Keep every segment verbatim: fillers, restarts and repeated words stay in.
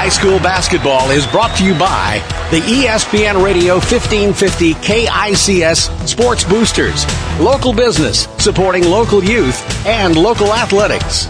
High School basketball is brought to you by the E S P N Radio fifteen fifty K I C S Sports Boosters, local business supporting local youth and local athletics.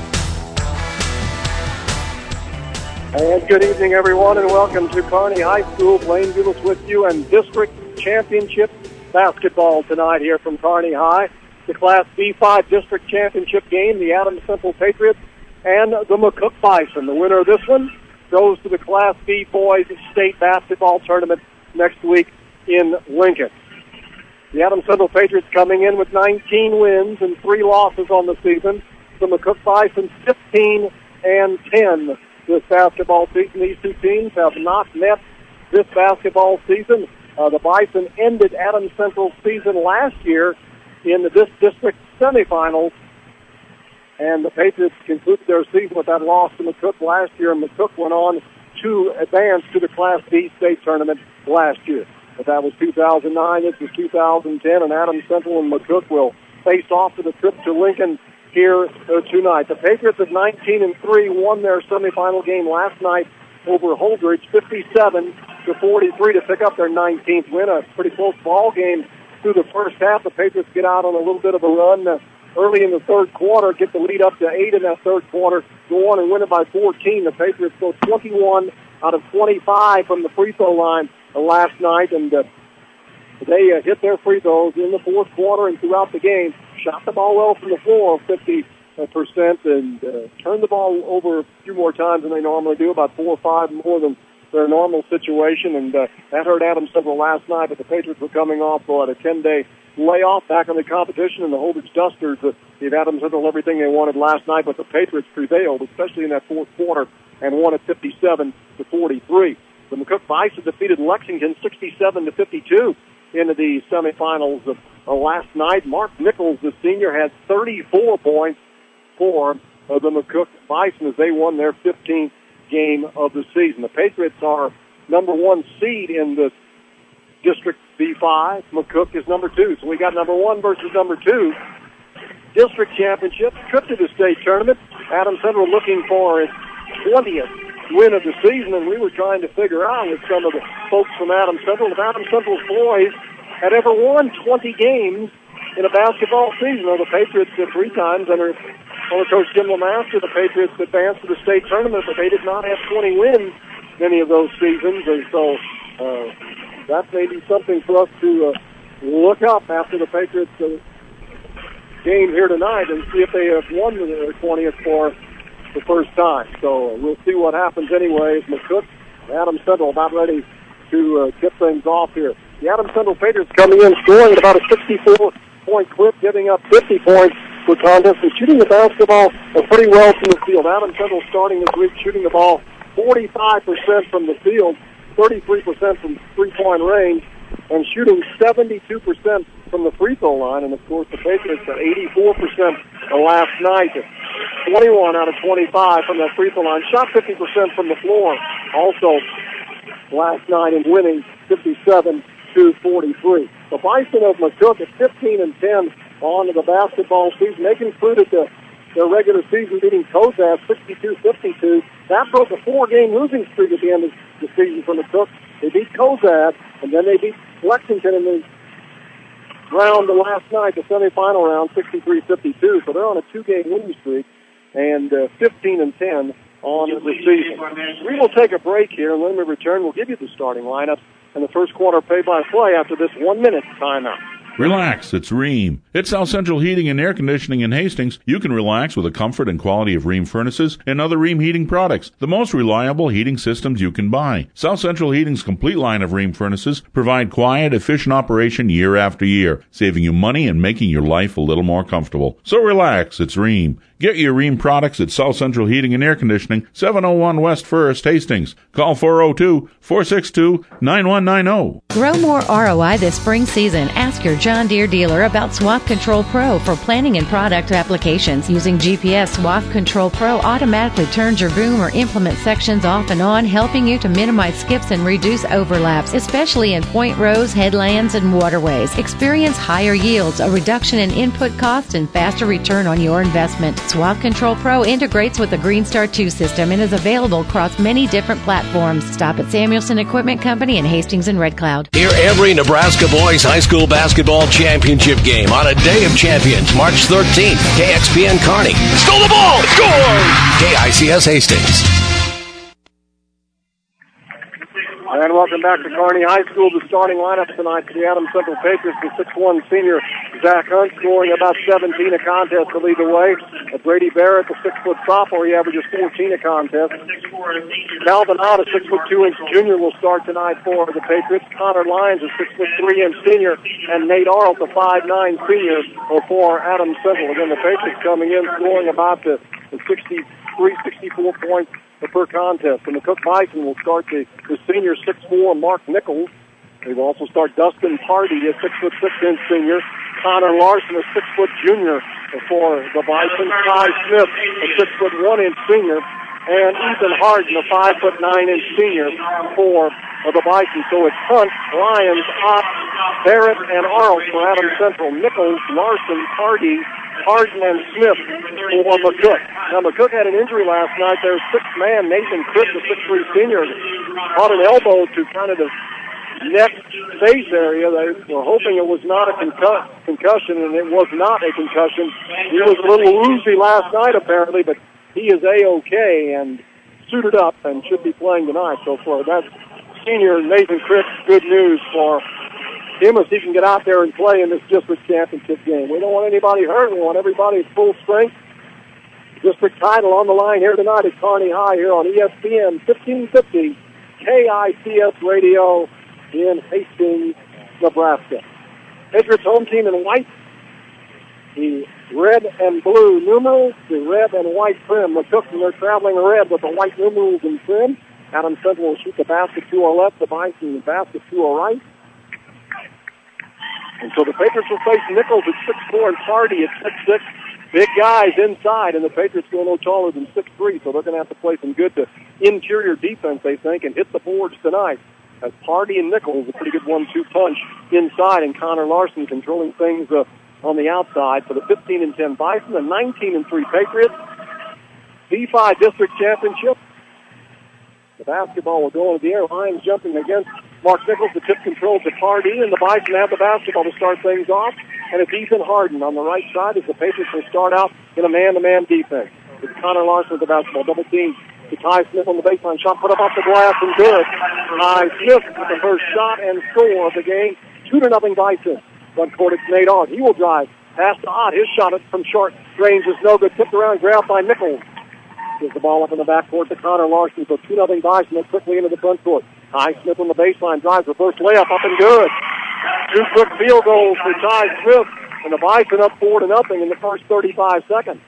And good evening, everyone, and welcome to Kearney High School. Blaine Dulas with you, and district championship basketball tonight here from Kearney High. The Class B five district championship game, the Adams Central Patriots and the McCook Bison. The winner of this one goes to the Class B boys state basketball tournament next week in Lincoln. The Adams Central Patriots coming in with nineteen wins and three losses on the season. The McCook Bison fifteen and ten. This basketball season, these two teams have not met this basketball season. Uh, the Bison ended Adams Central's season last year in the this district semifinals, and the Patriots concluded their season with that loss to McCook last year, and McCook went on to advance to the Class B state tournament last year. But that was two thousand nine, this is two thousand ten, and Adams Central and McCook will face off for the trip to Lincoln here uh, tonight. The Patriots at nineteen and three won their semifinal game last night over Holdridge, fifty-seven to forty-three, to pick up their nineteenth win. A pretty close ball game through the first half. The Patriots get out on a little bit of a run uh, early in the third quarter, get the lead up to eight in that third quarter, go on and win it by fourteen. The Patriots go twenty-one out of twenty-five from the free throw line uh, last night, and uh, they uh, hit their free throws in the fourth quarter and throughout the game. Shot the ball well from the floor, fifty percent, and uh, turned the ball over a few more times than they normally do, about four or five more than their normal situation, and uh, that hurt Adams Central last night, but the Patriots were coming off uh, a ten-day layoff back in the competition, and the Holdridge Dusters uh, gave Adams Central everything they wanted last night, but the Patriots prevailed, especially in that fourth quarter, and won at fifty-seven to forty-three. The McCook Bison defeated Lexington sixty-seven to fifty-two into the semifinals of uh, last night. Mark Nichols, the senior, had thirty-four points for uh, the McCook Bison as they won their fifteenth game of the season. The Patriots are number one seed in the District B five. McCook is number two. So we got number one versus number two. District championship, trip to the state tournament. Adams Central looking for its twentieth win of the season, and we were trying to figure out with some of the folks from Adams Central if Adams Central's boys had ever won twenty games in a basketball season. Well, the Patriots did three times under under Coach Jim LeMaster. The Patriots advanced to the state tournament, but they did not have twenty wins any of those seasons, and so uh, that may be something for us to uh, look up after the Patriots uh, game here tonight and see if they have won the twentieth for the first time. So uh, we'll see what happens anyways. McCook, Adams Central about ready to uh, tip things off here. The Adams Central Patriots coming in scoring at about a sixty-four point clip, giving up fifty points per contest, and shooting the basketball uh, pretty well from the field. Adams Central starting this week shooting the ball forty-five percent from the field, thirty-three percent from three-point range, and shooting seventy-two percent from the free throw line. And, of course, the Patriots at eighty-four percent last night, twenty-one out of twenty-five from that free throw line, shot fifty percent from the floor also last night, and winning fifty-seven to forty-three. The Bison of McCook at fifteen and ten on to the basketball season. They concluded the, their regular season beating Kozaz sixty-two fifty-two. That broke a four-game losing streak at the end of the season for McCook. They beat Kozaz, and then they beat Lexington in the round last night, the semifinal round, sixty-three fifty-two. So they're on a two-game winning streak, and uh, fifteen and ten on the season. We will take a break here, and when we return, we'll give you the starting lineup and the first quarter play-by-play after this one-minute timeout. Relax, it's Rheem. At South Central Heating and Air Conditioning in Hastings, you can relax with the comfort and quality of Rheem furnaces and other Rheem heating products, the most reliable heating systems you can buy. South Central Heating's complete line of Rheem furnaces provide quiet, efficient operation year after year, saving you money and making your life a little more comfortable. So relax, it's Rheem. Get your Rheem products at South Central Heating and Air Conditioning, seven oh one West First, Hastings. Call four oh two, four six two, nine one nine oh. Grow more R O I this spring season. Ask your John Deere dealer about Swath Control Pro for planting and product applications. Using G P S, Swath Control Pro automatically turns your boom or implement sections off and on, helping you to minimize skips and reduce overlaps, especially in point rows, headlands, and waterways. Experience higher yields, a reduction in input costs, and faster return on your investment. Swath Control Pro integrates with the Greenstar two system and is available across many different platforms. Stop at Samuelson Equipment Company in Hastings and Red Cloud. Hear every Nebraska boys high school basketball championship game on a Day of Champions, March thirteenth. K X P N Kearney. Stole the ball! Score! K I C S Hastings. And welcome back to Kearney High School. The starting lineup tonight for the Adams Central Patriots, the six one senior Zach Hunt scoring about seventeen a contest to lead the way. Brady Barrett, the six-foot sophomore, he averages fourteen a contest. Calvin Ott, a six foot two inch junior, will start tonight for the Patriots. Connor Lyons, a six foot three inch senior, and Nate Arlt, a five nine senior, for Adams Central. Again, the Patriots coming in scoring about the, the sixty-three, sixty-four points per contest. And the Cook Bison will start the, the senior six four Mark Nichols. They will also start Dustin Party, a six foot six inch senior. Connor Larson, a six foot junior for the Bison. Ty Smith, a six foot one inch senior. And Ethan Harden, a five foot nine inch senior for the Bison. So it's Hunt, Lyons, Ott, Barrett, and Arlt for Adams Central. Nichols, Larson, Party, Harden, and Smith for McCook. Now, McCook had an injury last night. Their sixth man, Nathan Crick, the six three senior, caught an elbow to kind of the neck face area. They were hoping it was not a concu- concussion, and it was not a concussion. He was a little woozy last night, apparently, but he is A-OK and suited up and should be playing tonight. So for that senior, Nathan Crick, good news for him as he can get out there and play in this district championship game. We don't want anybody hurt. We want everybody at full strength. District title on the line here tonight at Kearney High here on E S P N fifteen fifty K I C S Radio in Hastings, Nebraska. Patriots home team in white. The red and blue numerals, the red and white trim. McCook and they're traveling red with the white numerals and trim. Adams Central will shoot the basket to our left, the Bison the basket to our right. And so the Patriots will face Nichols at six four and Party at six six. Big guys inside, and the Patriots go no taller than six three, so they're going to have to play some good to interior defense, they think, and hit the boards tonight. As Party and Nichols, a pretty good one two punch inside, and Connor Larson controlling things uh, on the outside for the fifteen and ten Bison, the nineteen and three Patriots. B five District Championship. The basketball will go into the air. Lions jumping against Mark Nichols. The tip control to Party, and the Bison have the basketball to start things off. And it's Ethan Harden on the right side as the Patriots will start out in a man-to-man defense. It's Connor Larson with the basketball. Double team to Ty Smith on the baseline. Shot put up off the glass and good. Ty Smith with the first shot and score of the game. Two to nothing Bison. Front court, it's Nate Ott. He will drive. Pass to Ott. His shot from short range is no good. Tipped around, grabbed by Nichols. Gives the ball up in the backcourt to Connor Larson. So two nothing Bison. Then quickly into the front court. Ty Smith on the baseline. Drives. Reverse layup up and good. Two quick field goals for Ty Smith. And the Bison up four to nothing in the first thirty-five seconds.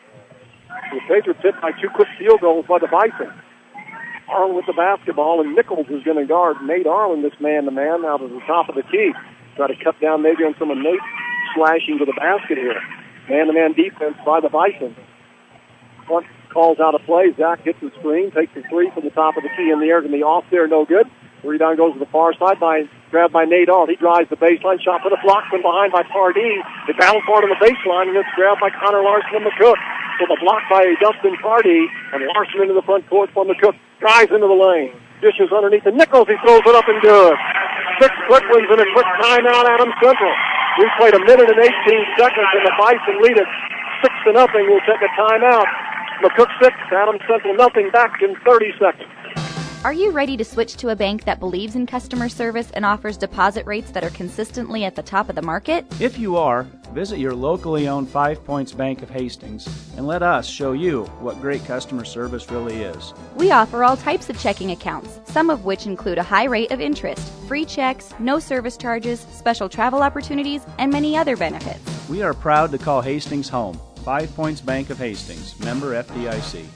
The Patriots hit by two quick field goals by the Bison. Arlen with the basketball, and Nichols is going to guard Nate Arlen, this man-to-man, out of the top of the key. Try to cut down maybe on some of Nate slashing to the basket here. Man-to-man defense by the Bison. Front calls out a play. Zach hits the screen, takes the three from the top of the key in the air. Going to be off there, no good. Rebound goes to the far side, by grabbed by Nate Arlt. He drives the baseline, shot for the block from behind by Pardee. The bounce part on the baseline, and it's grabbed by Connor Larson and McCook. So the block by Dustin Pardee, and Larson into the front court for McCook. Drives into the lane. Dishes underneath the Nichols. He throws it up and good. Six quick ones and a quick timeout, Adams Central. We've played a minute and eighteen seconds, and the Bison lead it six to nothing. We'll take a timeout. McCook six, Adams Central nothing, back in thirty seconds. Are you ready to switch to a bank that believes in customer service and offers deposit rates that are consistently at the top of the market? If you are, visit your locally owned Five Points Bank of Hastings and let us show you what great customer service really is. We offer all types of checking accounts, some of which include a high rate of interest, free checks, no service charges, special travel opportunities, and many other benefits. We are proud to call Hastings home. Five Points Bank of Hastings, member F D I C.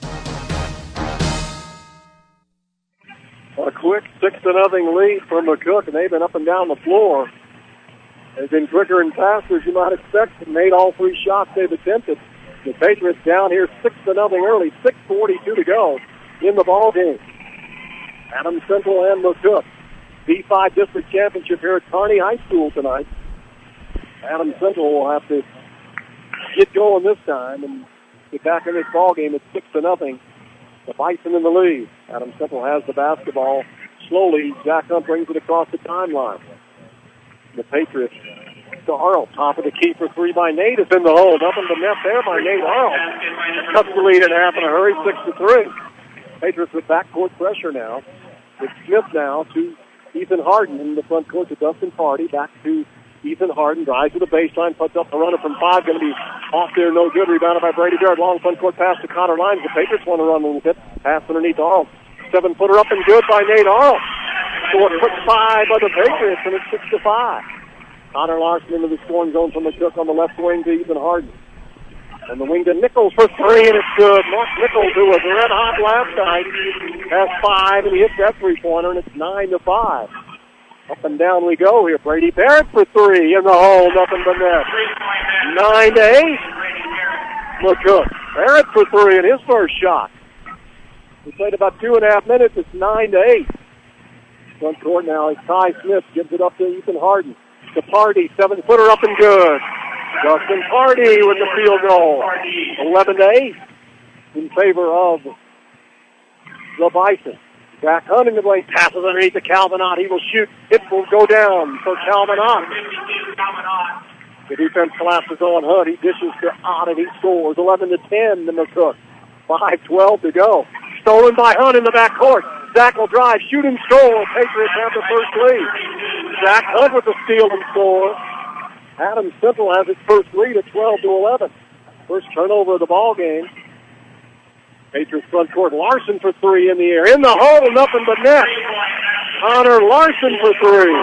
A quick six to nothing lead for McCook, and they've been up and down the floor. They've been quicker and faster as you might expect, and made all three shots they've attempted. The Patriots down here six to nothing early, six forty-two to go in the ball game. Adams Central and McCook. B five District Championship here at Kearney High School tonight. Adams Central will have to get going this time, and get back in this ball game. It's six to nothing. The Bison in the lead. Adams Central has the basketball. Slowly, Jack Hunt brings it across the timeline. The Patriots to Arl. Top of the key for three by Nate. It's in the hole. Nothing but net there by Nate Arl. Cuts the lead in half in a hurry, six to three. Patriots with backcourt pressure now. It's Smith now to Ethan Harden in the front court to Dustin Party. Back to Ethan Harden. Drives to the baseline. Puts up the runner from five. Going to be off there. No good. Rebounded by Brady Barrett. Long front court pass to Connor Lyons. The Patriots want to run a little bit. Pass underneath Arl. Seven footer up and good by Nate Arl. So it puts five by the Patriots, and it's six to five. Connor Larson into the scoring zone from McCook on the left wing to Ethan Harden. And the wing to Nichols for three, and it's good. Mark Nichols, who was red hot last night, has five, and he hits that three-pointer, and it's nine to five. Up and down we go here. Brady Barrett for three in the hole, nothing but net. Nine to eight. McCook. Barrett for three in his first shot. We played about two and a half minutes. It's nine to eight. Front court now is Ty Smith. Gives it up to Ethan Harden. The Party, seven-footer up and good. Dustin Party with the field goal. eleven to eight in favor of the Bison. Jack Hunt in the lane. Passes underneath to Calvin Ott. He will shoot. It will go down for Calvin Ott. The defense collapses on Hunt. He dishes to Ott and he scores. eleven to ten to McCook. five twelve to go. Stolen by Hunt in the back court. Zach will drive, shoot and score. Patriots have the first lead. Zach Hunt with the steal and score. Adams Central has its first lead at twelve to eleven. First turnover of the ball game. Patriots front court. Larson for three in the air. In the hole, nothing but net. Connor Larson for three.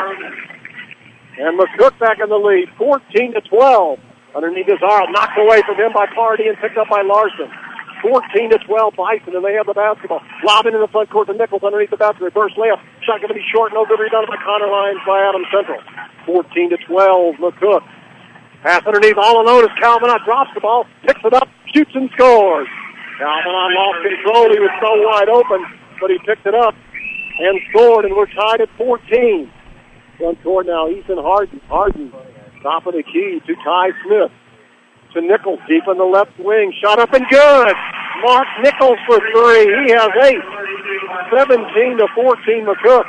And McCook back in the lead, fourteen to twelve. Underneath his arm, knocked away from him by Party and picked up by Larson. fourteen to twelve Bison, and they have the basketball. Lobbing in the front court to Nichols underneath the basket. Reverse layup. Shot going to be short. No good. Rebounded by Connor Lyons by Adams Central. fourteen to twelve McCook. Pass underneath. All alone as Calvin Ott drops the ball, picks it up, shoots and scores. Calvin Ott lost control. He was so wide open, but he picked it up and scored, and we're tied at fourteen. Front court now, Ethan Harden. Harden, top of the key to Ty Smith. To Nichols, deep in the left wing. Shot up and good. Mark Nichols for three. He has eight. seventeen to fourteen McCook.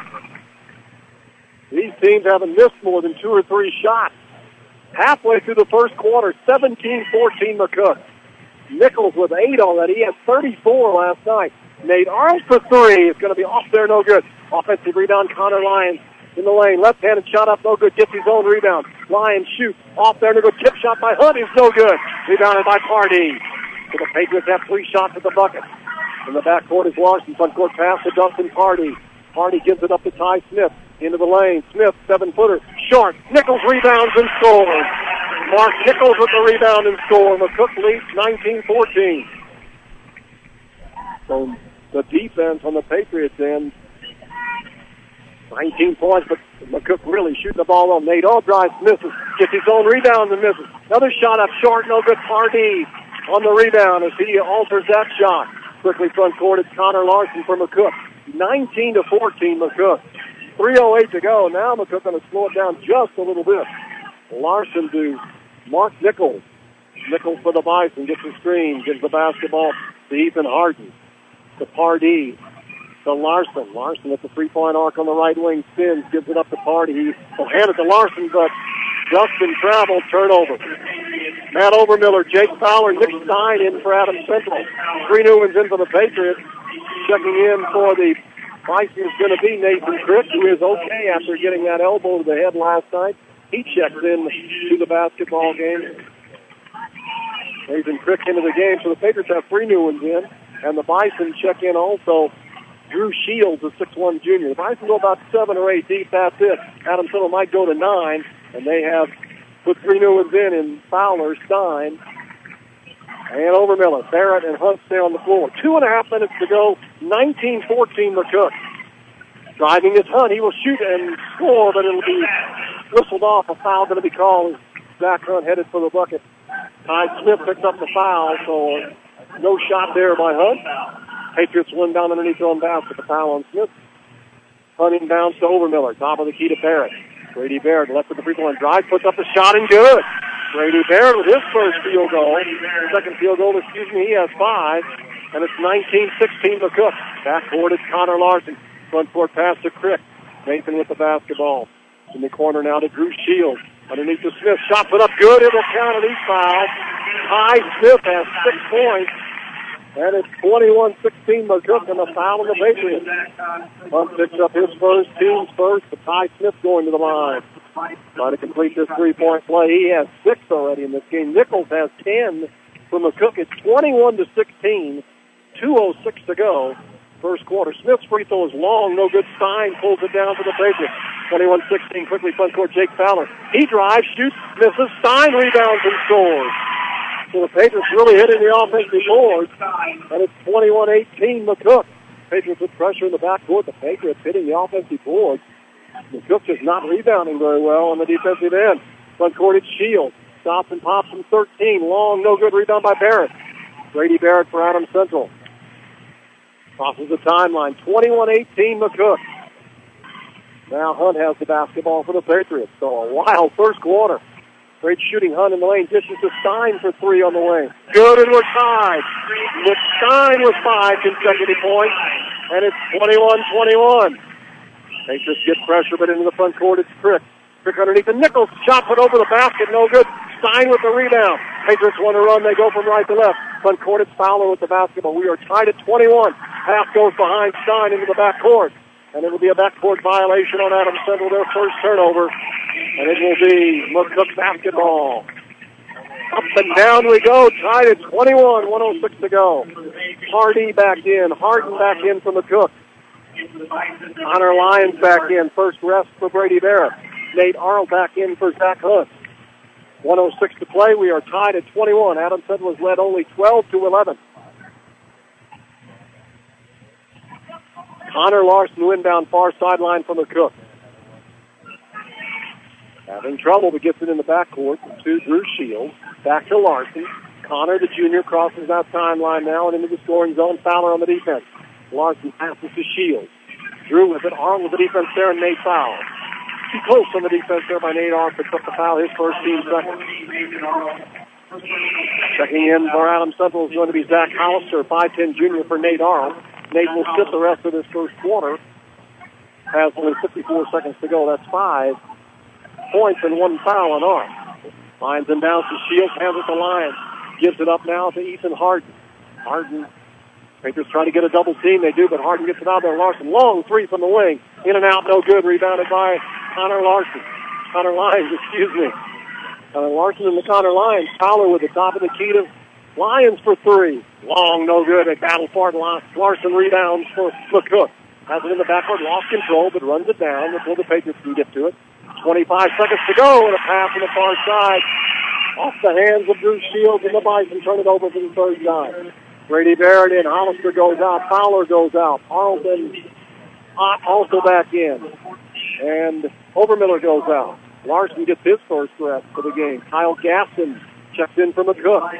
These teams haven't missed more than two or three shots. Halfway through the first quarter, seventeen fourteen McCook. Nichols with eight already. He had thirty-four last night. Nate Arnold for three. It's going to be off there, no good. Offensive rebound, Connor Lyons in the lane. Left-handed shot up, no good. Gets his own rebound. Lyons shoots. Off there, no good. Tip shot by Hunt is no good. Rebounded by Party. So the Patriots have three shots at the bucket. In the backcourt is Larson. Front court pass to Dustin Party. Party gives it up to Ty Smith. Into the lane. Smith, seven-footer. Short. Nichols rebounds and scores. Mark Nichols with the rebound and score. McCook leads nineteen fourteen. So the defense on the Patriots end, nineteen points, but McCook really shooting the ball on. Nate All drives, misses. Gets his own rebound and misses. Another shot up short, no good. Party on the rebound as he alters that shot. Quickly front court, it's Connor Larson for McCook. nineteen to fourteen McCook. three oh eight to go. Now McCook going to slow it down just a little bit. Larson to Mark Nichols. Nichols for the Bison. Gets the screen. Gives the basketball to Ethan Harden. To Pardee. To Larson. Larson at the three-point arc on the right wing. Spins. Gives it up to Pardee. He will hand it to Larson, but Justin travel. Turnover. Matt Overmiller, Jake Fowler, Nick Stein in for Adams Central. Three new ones in for the Patriots. Checking in for the Bison is going to be Nathan Crick, who is okay after getting that elbow to the head last night. He checks in to the basketball game. Nathan Crick into the game, so the Patriots have three new ones in, and the Bison check in also Drew Shields, a six one junior. The Bison go about seven or eight deep, that's it. Adams Central might go to nine, and they have put three new ones in in Fowler, Stein, and Overmiller. Barrett and Hunt stay on the floor. Two and a half minutes to go, nineteen fourteen McCook. Driving is Hunt. He will shoot and score, but it'll be whistled off. A foul going to be called. Zach Hunt headed for the bucket. Ty Smith picks up the foul, so no shot there by Hunt. Patriots win down underneath their own basket. The foul on Smith. Hunt inbounds to Overmiller. Top of the key to Barrett. Brady Barrett left with the free throw line drive, puts up the shot and good. Brady Barrett with his first field goal. Second field goal, excuse me, he has five. And it's nineteen sixteen McCook. Backboard is Connor Larson. Front court pass to Crick. Nathan with the basketball. In the corner now to Drew Shields. Underneath to Smith. Shot put up good. It'll count, and he's fouled. Ty Smith has six points. And it's twenty-one sixteen McCook and the foul of the Patriots. Hunt picks up his first, team's first, but Ty Smith going to the line. Trying to complete this three-point play. He has six already in this game. Nichols has ten for McCook. It's twenty-one to sixteen. two oh six to go. First quarter. Smith's free throw is long. No good. Stein pulls it down for the Patriots. twenty-one sixteen. Quickly front court. Jake Fowler. He drives, shoots, misses. Stein rebounds and scores. So the Patriots really hitting the offensive boards. And it's twenty-one eighteen McCook. Patriots with pressure in the backcourt. The Patriots hitting the offensive boards. McCook is not rebounding very well on the defensive end. Front court, it's Shields. Stops and pops from thirteen. Long, no good. Rebound by Barrett. Brady Barrett for Adams Central. Crosses the timeline. twenty-one eighteen McCook. Now Hunt has the basketball for the Patriots. So a wild first quarter. Great shooting. Hunt in the lane. Dishes to Stein for three on the wing. Good, and we're tied. With Stein with five consecutive points. And it's twenty-one twenty-one. Patriots get pressure, but into the front court it's Crick. Crick underneath the Nichols. Shot put over the basket. No good. Stein with the rebound. Patriots want to run. They go from right to left. Front court, it's Fowler with the basketball. We are tied at twenty-one. Half goes behind Stein into the back court. And it will be a backcourt violation on Adams Central, their first turnover. And it will be McCook basketball. Up and down we go. Tied at twenty-one. one oh six to go. Hardy back in. Harden back in for McCook. Connor Lyons back in. First rest for Brady Barrett. Nate Arnold back in for Zach Hunt. one oh six to play. We are tied at twenty-one. Adams Central has led only twelve to eleven. Connor Larson inbound far sideline from McCook. Having trouble, but gets it in the backcourt to Drew Shields. Back to Larson. Connor, the junior, crosses that timeline now and into the scoring zone. Fowler on the defense. Larson passes to Shields. Drew with it. Arnold with the defense there, and Nate Fowler. Too close on the defense there by Nate Arnold. Picks up the foul. His first team second. Checking in for Adams Central is going to be Zach Hollister, five ten junior for Nate Arnold. Nate will sit the rest of this first quarter. Has only fifty-four seconds to go. That's five points and one foul on Arnold. Lines him down to Shields. Hands it to Lyons. Gives it up now to Ethan Harden. Harden. Patriots trying to get a double team. They do, but Harden gets it out there. Larson, long three from the wing. In and out, no good. Rebounded by Connor Larson. Connor Lyons, excuse me. Connor Larson and the Connor Lyons. Fowler with the top of the key to Lyons for three. Long, no good. A battle for it. Larson rebounds for McCook. Has it in the backcourt. Lost control, but runs it down before the Patriots can get to it. twenty-five seconds to go, and a pass on the far side. Off the hands of Drew Shields, and the Bison turn it over for the third time. Brady Barrett in. Hollister goes out. Fowler goes out. Arlton also back in. And Overmiller goes out. Larson gets his first rest for the game. Kyle Gaston checks in for McCook.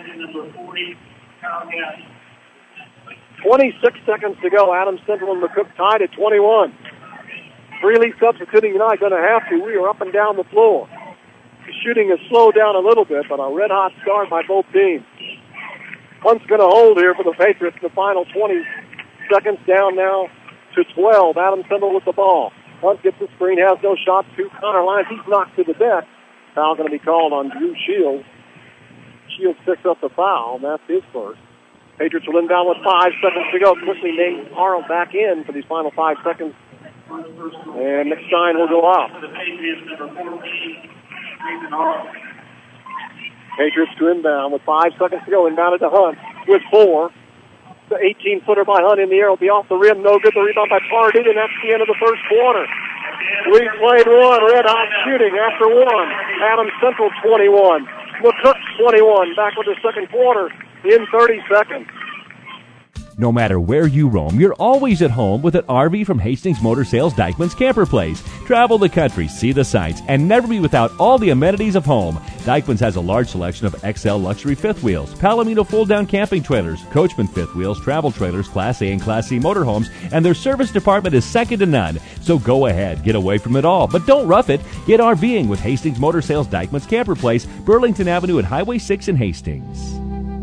twenty-six seconds to go. Adams Central and McCook tied at twenty-one. Freely substituting tonight, going to have to. We are up and down the floor. The shooting has slowed down a little bit, but a red-hot start by both teams. Hunt's going to hold here for the Patriots in the final twenty seconds, down now to twelve. Adams Central with the ball. Hunt gets the screen, has no shot to Connor Lyons. He's knocked to the deck. Foul going to be called on Drew Shields. Shields picks up the foul, and that's his first. Patriots will inbound with five seconds to go. Quickly Nate Arnold back in for these final five seconds. And Nick Stein will go out. Patriots to inbound with five seconds to go. Inbounded to Hunt with four. The eighteen-footer by Hunt in the air will be off the rim. No good. The rebound by Pardee, and that's the end of the first quarter. We played one. Red-hot shooting after one. Adams Central twenty-one. McCook twenty-one. Back with the second quarter in thirty seconds. No matter where you roam, you're always at home with an R V from Hastings Motor Sales Dykeman's Camper Place. Travel the country, see the sights, and never be without all the amenities of home. Dykeman's has a large selection of X L luxury fifth wheels, Palomino fold-down camping trailers, Coachman fifth wheels, travel trailers, Class A and Class C motorhomes, and their service department is second to none. So go ahead, get away from it all, but don't rough it. Get RVing with Hastings Motor Sales Dykeman's Camper Place, Burlington Avenue and Highway six in Hastings.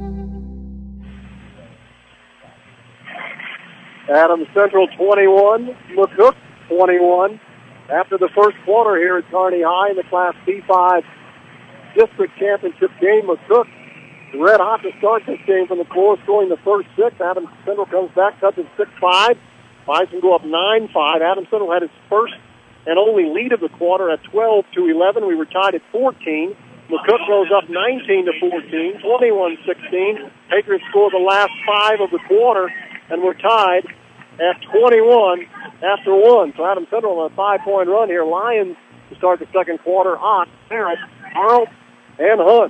Adams Central twenty-one, McCook twenty-one. After the first quarter here at Kearney High in the Class B five District Championship game, McCook red hot to start this game from the floor, scoring the first six. Adams Central comes back, touches six five. Bison go up nine five. Adams Central had its first and only lead of the quarter at twelve to eleven. We were tied at fourteen. McCook goes up nineteen to fourteen, twenty-one sixteen. Patriots score the last five of the quarter, and we're tied at twenty-one after one. So Adams Central on a five-point run here. Lions to start the second quarter. Ott, Barrett, Arlt, and Hunt.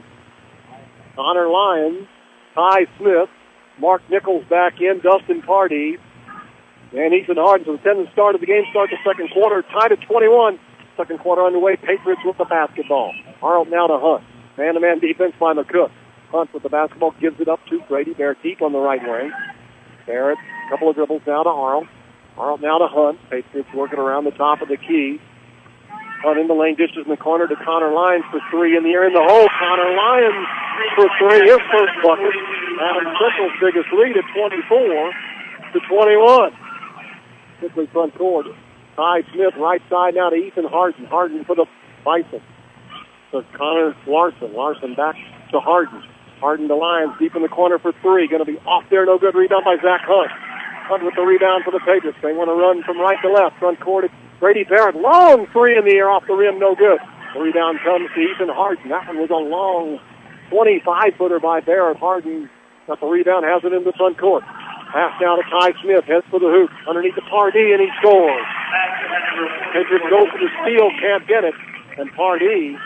Connor Lyons, Ty Smith, Mark Nichols back in, Dustin Pardee, and Ethan Harden. So the ten start of the game starts the second quarter. Tied at twenty-one. Second quarter underway. Patriots with the basketball. Arlt now to Hunt. Man-to-man defense by McCook. Hunt with the basketball gives it up to Brady Barrett deep on the right wing. Barrett, a couple of dribbles now to Arlt. Arlt now to Hunt. Patriots working around the top of the key. Hunt in the lane, dishes in the corner to Connor Lyons for three in the air in the hole. Connor Lyons for three, his first bucket. Adams Central's biggest lead at twenty-four to twenty-one. Quickly front court. Ty Smith right side now to Ethan Harden. Harden for the Bison. So Connor Larson. Larson back to Harden. Harden to Lyons deep in the corner for three. Going to be off there, no good. Rebound by Zach Hunt. Hunt with the rebound for the Patriots. They want to run from right to left. Front court, it's Brady Barrett. Long three in the air off the rim, no good. The rebound comes to Ethan Harden. That one was a long twenty-five-footer by Barrett. Harden got the rebound, has it in the front court. Pass now to Ty Smith, heads for the hoop. Underneath the Pardee, and he scores. Patriots go for the steal, can't get it. And Pardee,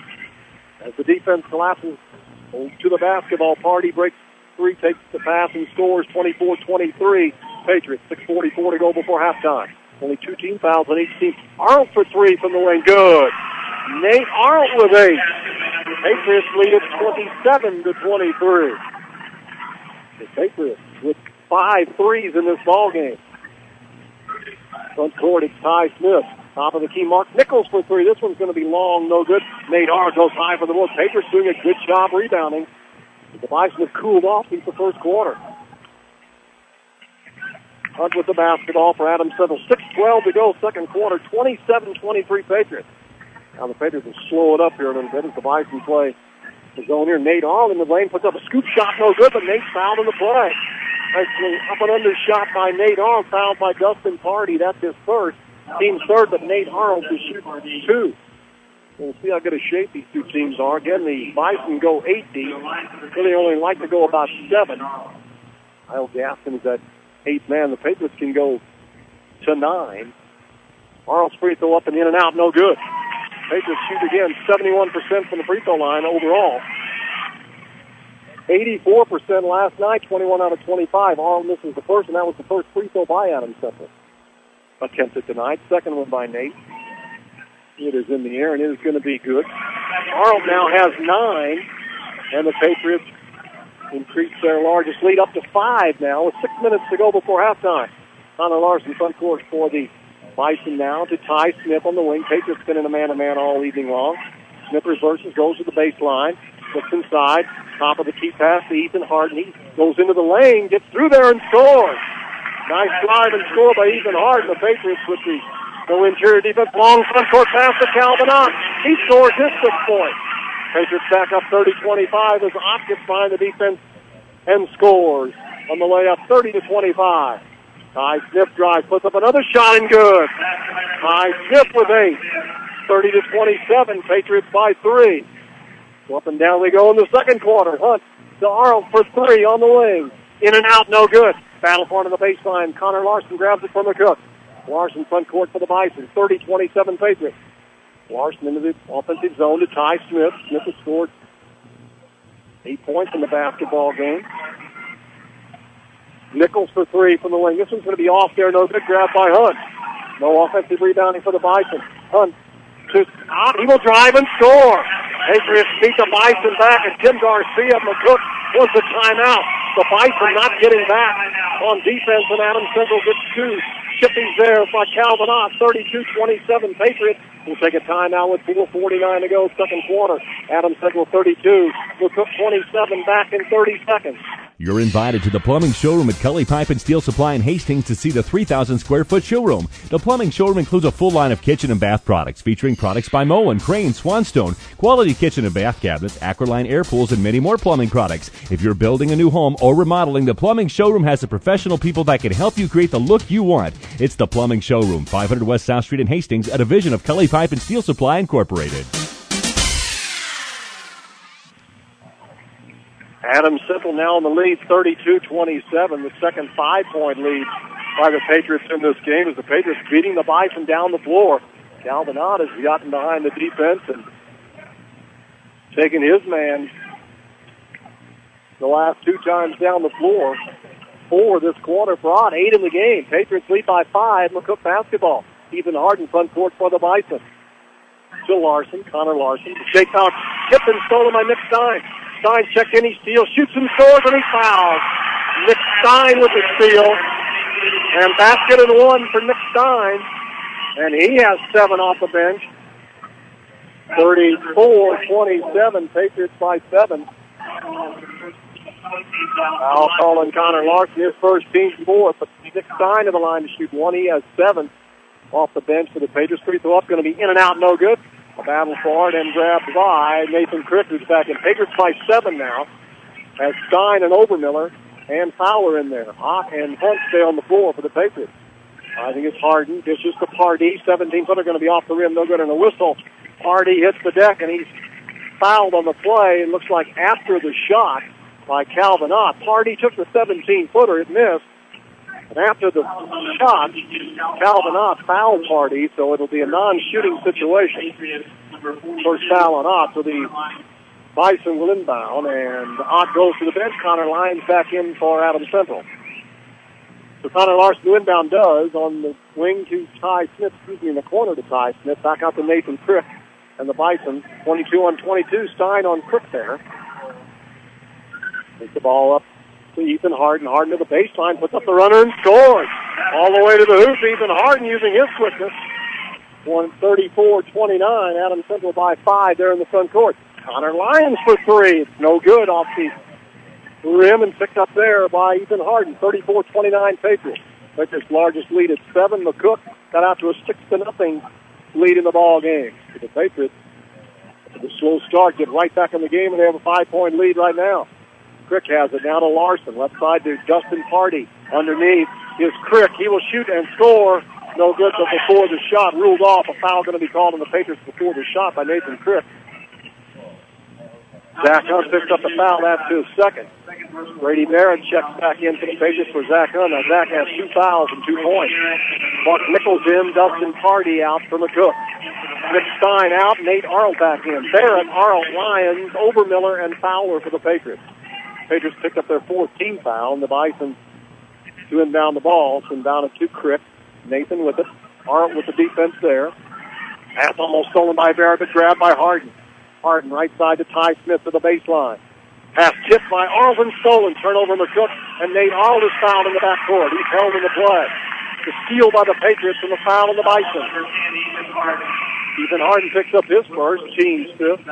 as the defense collapses to the basketball, Pardee breaks three, takes the pass, and scores twenty-four twenty-three. Patriots, six forty-four to go before halftime. Only two team fouls on each team. Arlt for three from the wing. Good. Nate Arlt with eight. Patriots lead at twenty-seven to twenty-three. The Patriots with five threes in this ball game. Front court, it's Ty Smith. Top of the key, Mark Nichols for three. This one's going to be long, no good. Nate Arlt goes high for the board. Patriots doing a good job rebounding. The Bison have cooled off since the first quarter. Hunt with the basketball for Adams Central. six twelve to go, second quarter, twenty-seven twenty-three Patriots. Now the Patriots will slow it up here a little bit as the Bison play the zone here. Nate Arlt in the lane puts up a scoop shot, no good, but Nate's fouled in the play. Nicely up and under shot by Nate Arlt, fouled by Dustin Pardee. That's his first. Team third, but Nate Arlt is shooting two. We'll see how good a shape these two teams are. Again, the Bison go eight deep. Really only like to go about seven. Kyle Gaskin is at eight man. The Patriots can go to nine. Arlt's free throw up and in and out, no good. Patriots shoot again, seventy-one percent from the free throw line overall. eighty-four percent last night, twenty-one out of twenty-five. Arlt misses the first, and that was the first free throw by Adams Central. Attempted tonight. Second one by Nate. It is in the air, and it is going to be good. Arlt now has nine, and the Patriots increase their largest lead up to five now with six minutes to go before halftime. Connor Larson front court for the Bison now to Ty Smith on the wing. Patriots been in a man-to-man all evening long. Smith reverses, goes to the baseline, looks inside, top of the key pass to Ethan Harden. He goes into the lane, gets through there and scores. Nice drive and score by Ethan Harden. The Patriots with the no interior defense. Long front court pass to Calvin Ott. He scores his sixth point. Patriots back up thirty twenty-five as Ott gets behind the defense and scores on the layup thirty to twenty-five. Ty Smith drives, puts up another shot and good. Ty Smith with eight. thirty to twenty-seven. Patriots by three. So up and down they go in the second quarter. Hunt to Arlt for three on the wing. In and out, no good. Battle for it on the baseline. Connor Larson grabs it from McCook. Larson front court for the Bison. thirty twenty-seven Patriots. Larson into the offensive zone to Ty Smith. Smith has scored eight points in the basketball game. Nichols for three from the wing. This one's going to be off there. No good. Grab by Hunt. No offensive rebounding for the Bison. Hunt to out. He will drive and score. Patriots beat the Bison back, and Tim Garcia McCook was the timeout. The Bison not getting back on defense, and Adam Central gets two chippies there by Calvin Ott. thirty-two twenty-seven Patriots will take a timeout with four forty-nine to go, second quarter. Adam Central thirty-two. McCook twenty-seven back in thirty seconds. You're invited to the plumbing showroom at Kelly Pipe and Steel Supply in Hastings to see the three thousand square foot showroom. The plumbing showroom includes a full line of kitchen and bath products featuring products by Moen, Crane, Swanstone, quality kitchen and bath cabinets, Aqualine air pools, and many more plumbing products. If you're building a new home or remodeling, the plumbing showroom has the professional people that can help you create the look you want. It's the plumbing showroom, five hundred West South Street in Hastings, a division of Kelly Pipe and Steel Supply Incorporated. Adams Central now in the lead, thirty-two twenty-seven, the second five-point lead by the Patriots in this game as the Patriots beating the Bison down the floor. Calvin Ott has gotten behind the defense and taken his man the last two times down the floor. Four this quarter for Ott, eight in the game. Patriots lead by five. McCook basketball. Ethan Harden front court for the Bison. To Larson, Connor Larson. Jake Powell tipped and stolen by Nick Stein. Stein checked in, he steals, shoots and scores, and he fouls. Nick Stein with the steal. And basket and one for Nick Stein. And he has seven off the bench. thirty-four twenty-seven, Patriots by seven. Foul calling Connor Larson, his first team fourth, but Nick Stein to the line to shoot one. He has seven off the bench for the Patriots. Free throw up, going to be in and out, no good. A battle for it and grabbed by Nathan Crick, who's back in. Patriots by seven now. As Stein and Obermiller and Fowler in there. Ott and Hunt stay on the floor for the Patriots. I think it's Harden. Dishes to Pardee. seventeen footer going to be off the rim. No good, and a whistle. Pardee hits the deck, and he's fouled on the play. It looks like after the shot by Calvin Ott. Pardee took the seventeen footer. It missed. And after the shot, Calvin Ott fouled Pardee, so it'll be a non-shooting situation. First foul on Ott, so the Bison will inbound, and Ott goes to the bench. Connor Lyons back in for Adams Central. So Connor Larson, the inbound does, on the wing to Ty Smith, excuse me, in the corner to Ty Smith, back out to Nathan Crick, and the Bison, twenty-two on twenty-two, Stein on Crick there. Takes the ball up to Ethan Harden. Harden to the baseline, puts up the runner and scores. All the way to the hoop, Ethan Harden using his quickness. One thirty-four twenty-nine, Adams Central by five there in the front court. Connor Lyons for three. It's no good off the rim and picked up there by Ethan Harden. thirty-four twenty-nine Patriots. Patriots' largest lead at seven. McCook got out to a six to nothing lead in the ball game. The Patriots, with a slow start, get right back in the game, and they have a five-point lead right now. Crick has it now to Larson. Left side to Justin Pardee. Underneath is Crick. He will shoot and score. No good, but before the shot ruled off. A foul going to be called on the Patriots before the shot by Nathan Crick. Zach Hunt picks up the foul. That's his second. Brady Barrett checks back in for the Patriots for Zach Hunt. Now Zach has two fouls and two points. Buck Nichols in, Dustin Pardee out for McCook. Nick Stein out, Nate Arlt back in. Barrett, Arlt, Lyons, Obermiller, and Fowler for the Patriots. Patriots picked up their fourth team foul, and the Bison to inbound the ball. So inbound it to Crick. Nathan with it. Arlt with the defense there. Pass almost stolen by Barrett, but grabbed by Harden. Harden right side to Ty Smith to the baseline. Pass tipped by Arlt and stolen. Turnover McCook, and Nate Arlt is fouled in the backcourt. He's held in the play. The steal by the Patriots and the foul on the Bison. Ethan Harden picks up his first, team's fifth.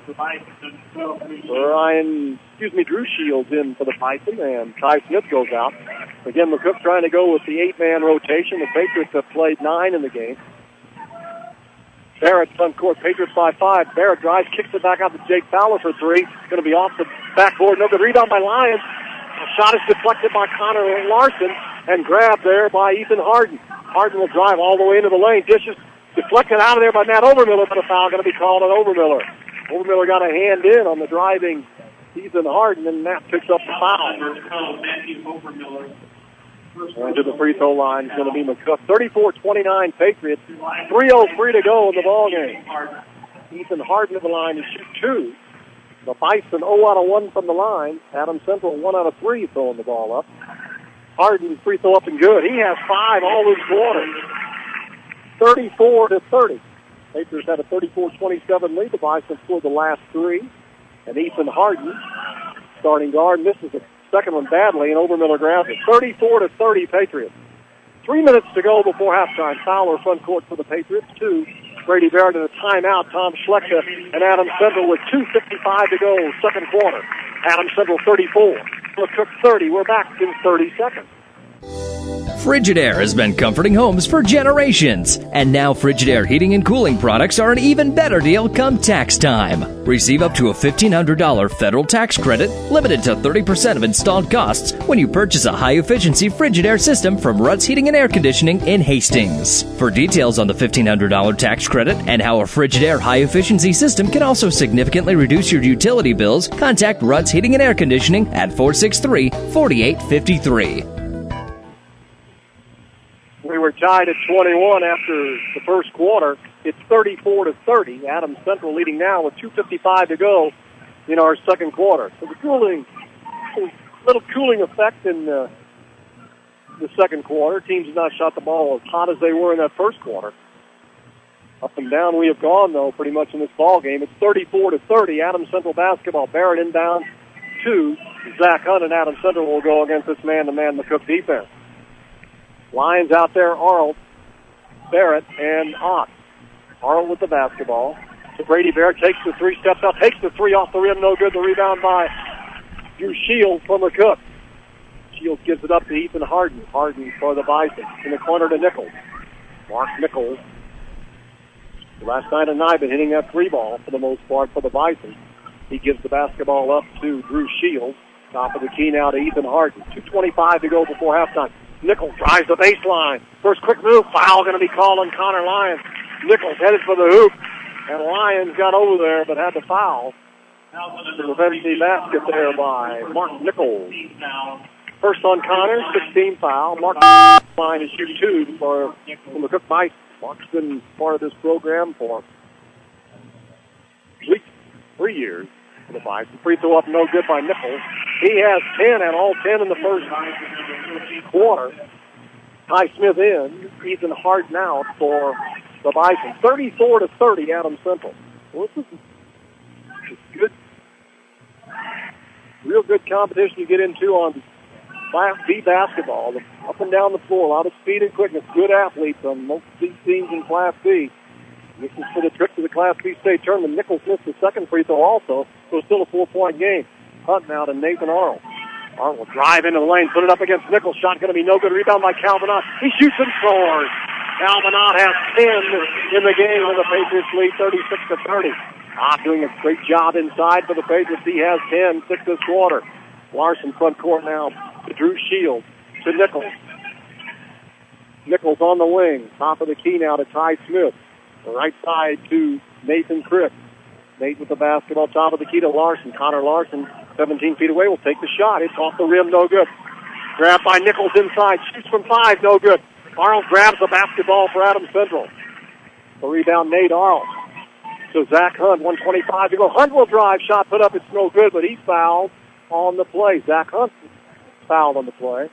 Ryan, excuse me, Drew Shields in for the Bison, and Ty Smith goes out. Again, McCook trying to go with the eight-man rotation. The Patriots have played nine in the game. Barrett front court, Patriots by five. Barrett drives, kicks it back out to Jake Fowler for three. Going to be off the backboard. No good rebound by Lyons. The shot is deflected by Connor Larson and grabbed there by Ethan Harden. Harden will drive all the way into the lane. Dishes deflected out of there by Matt Obermiller, but a foul going to be called on Obermiller. Obermiller got a hand in on the driving Ethan Harden, and Matt picks up the foul. And to the free throw line is going to be McCook. thirty-four twenty-nine Patriots. three oh three to go in the ball game. Ethan Harden to the line to shoot two. The Bison zero out of one from the line. Adams Central one out of three throwing the ball up. Harden free throw up and good. He has five all this quarter. thirty-four to thirty. Patriots had a thirty-four twenty-seven lead. The Bison scored the last three. And Ethan Harden, starting guard, misses the second one badly, and Obermiller grabs it. thirty-four to thirty Patriots. Three minutes to go before halftime. Fowler front court for the Patriots. Two. Brady Barrett in a timeout. Tom Schlechter and Adam Central with two fifty-five to go, second quarter. Adam Central thirty-four. Cook thirty. We're back in thirty seconds. Frigidaire has been comforting homes for generations. And now Frigidaire heating and cooling products are an even better deal come tax time. Receive up to a fifteen hundred dollars federal tax credit, limited to thirty percent of installed costs, when you purchase a high-efficiency Frigidaire system from Ruts Heating and Air Conditioning in Hastings. For details on the fifteen hundred dollars tax credit and how a Frigidaire high-efficiency system can also significantly reduce your utility bills, contact Ruts Heating and Air Conditioning at four six three, four eight five three. We were tied at twenty-one after the first quarter. It's thirty-four to thirty. Adams Central leading now with two fifty-five to go in our second quarter. So the cooling, a little cooling effect in the, the second quarter. Teams have not shot the ball as hot as they were in that first quarter. Up and down we have gone, though, pretty much in this ball game. It's thirty-four to thirty. Adams Central basketball. Barrett inbound to Zach Hunt, and Adams Central will go against this man-to-man McCook defense. Lions out there, Arlt, Barrett, and Ott. Arlt with the basketball. So Brady Barrett takes the three, steps up, takes the three off the rim, no good. The rebound by Drew Shields from McCook. Shields gives it up to Ethan Harden. Harden for the Bison. In the corner to Nichols. Mark Nichols. Last night at night, been hitting that three ball for the most part for the Bison. He gives the basketball up to Drew Shields. Top of the key now to Ethan Harden. two twenty-five to go before halftime. Nichols drives the baseline. First quick move. Foul going to be called on Connor Lyons. Nichols headed for the hoop. And Lyons got over there but had the foul. To prevent the basket there by Mark Nichols. First on Connor, sixteen foul. Mark line to shoot two for from the Cook Bison. Mark's been part of this program for at least three years for the Bison. Free throw up, no good by Nichols. He has ten and all ten in the first quarter. Ty Smith in. Ethan Harden out for the Bison. thirty-four to thirty, Adams Central. Well, this is, this is good. Real good competition you get into on Class B basketball. Up and down the floor, a lot of speed and quickness. Good athletes on most of these teams in Class B. This is for the trip to the Class B state tournament. Nichols missed the second free throw also, so it's still a four-point game. Hunt now to Nathan Arnold. Arnold will drive into the lane, put it up against Nichols. Shot going to be no good. Rebound by Calvin Ott. He shoots and scores. Calvin Ott has ten in the game, and the Patriots lead thirty-six to thirty. Ott doing a great job inside for the Patriots. He has ten, six this quarter. Larson front court now to Drew Shields, to Nichols. Nichols on the wing. Top of the key now to Ty Smith. The right side to Nathan Crick. Nate with the basketball, top of the key to Larson. Connor Larson, seventeen feet away, will take the shot. It's off the rim, no good. Grabbed by Nichols inside. Shoots from five, no good. Arnold grabs the basketball for Adams Central. The rebound, Nate Arnold. So Zach Hunt, one twenty-five to go. Hunt will drive. Shot put up, it's no good, but he's fouled on the play. Zach Hunt fouled on the play.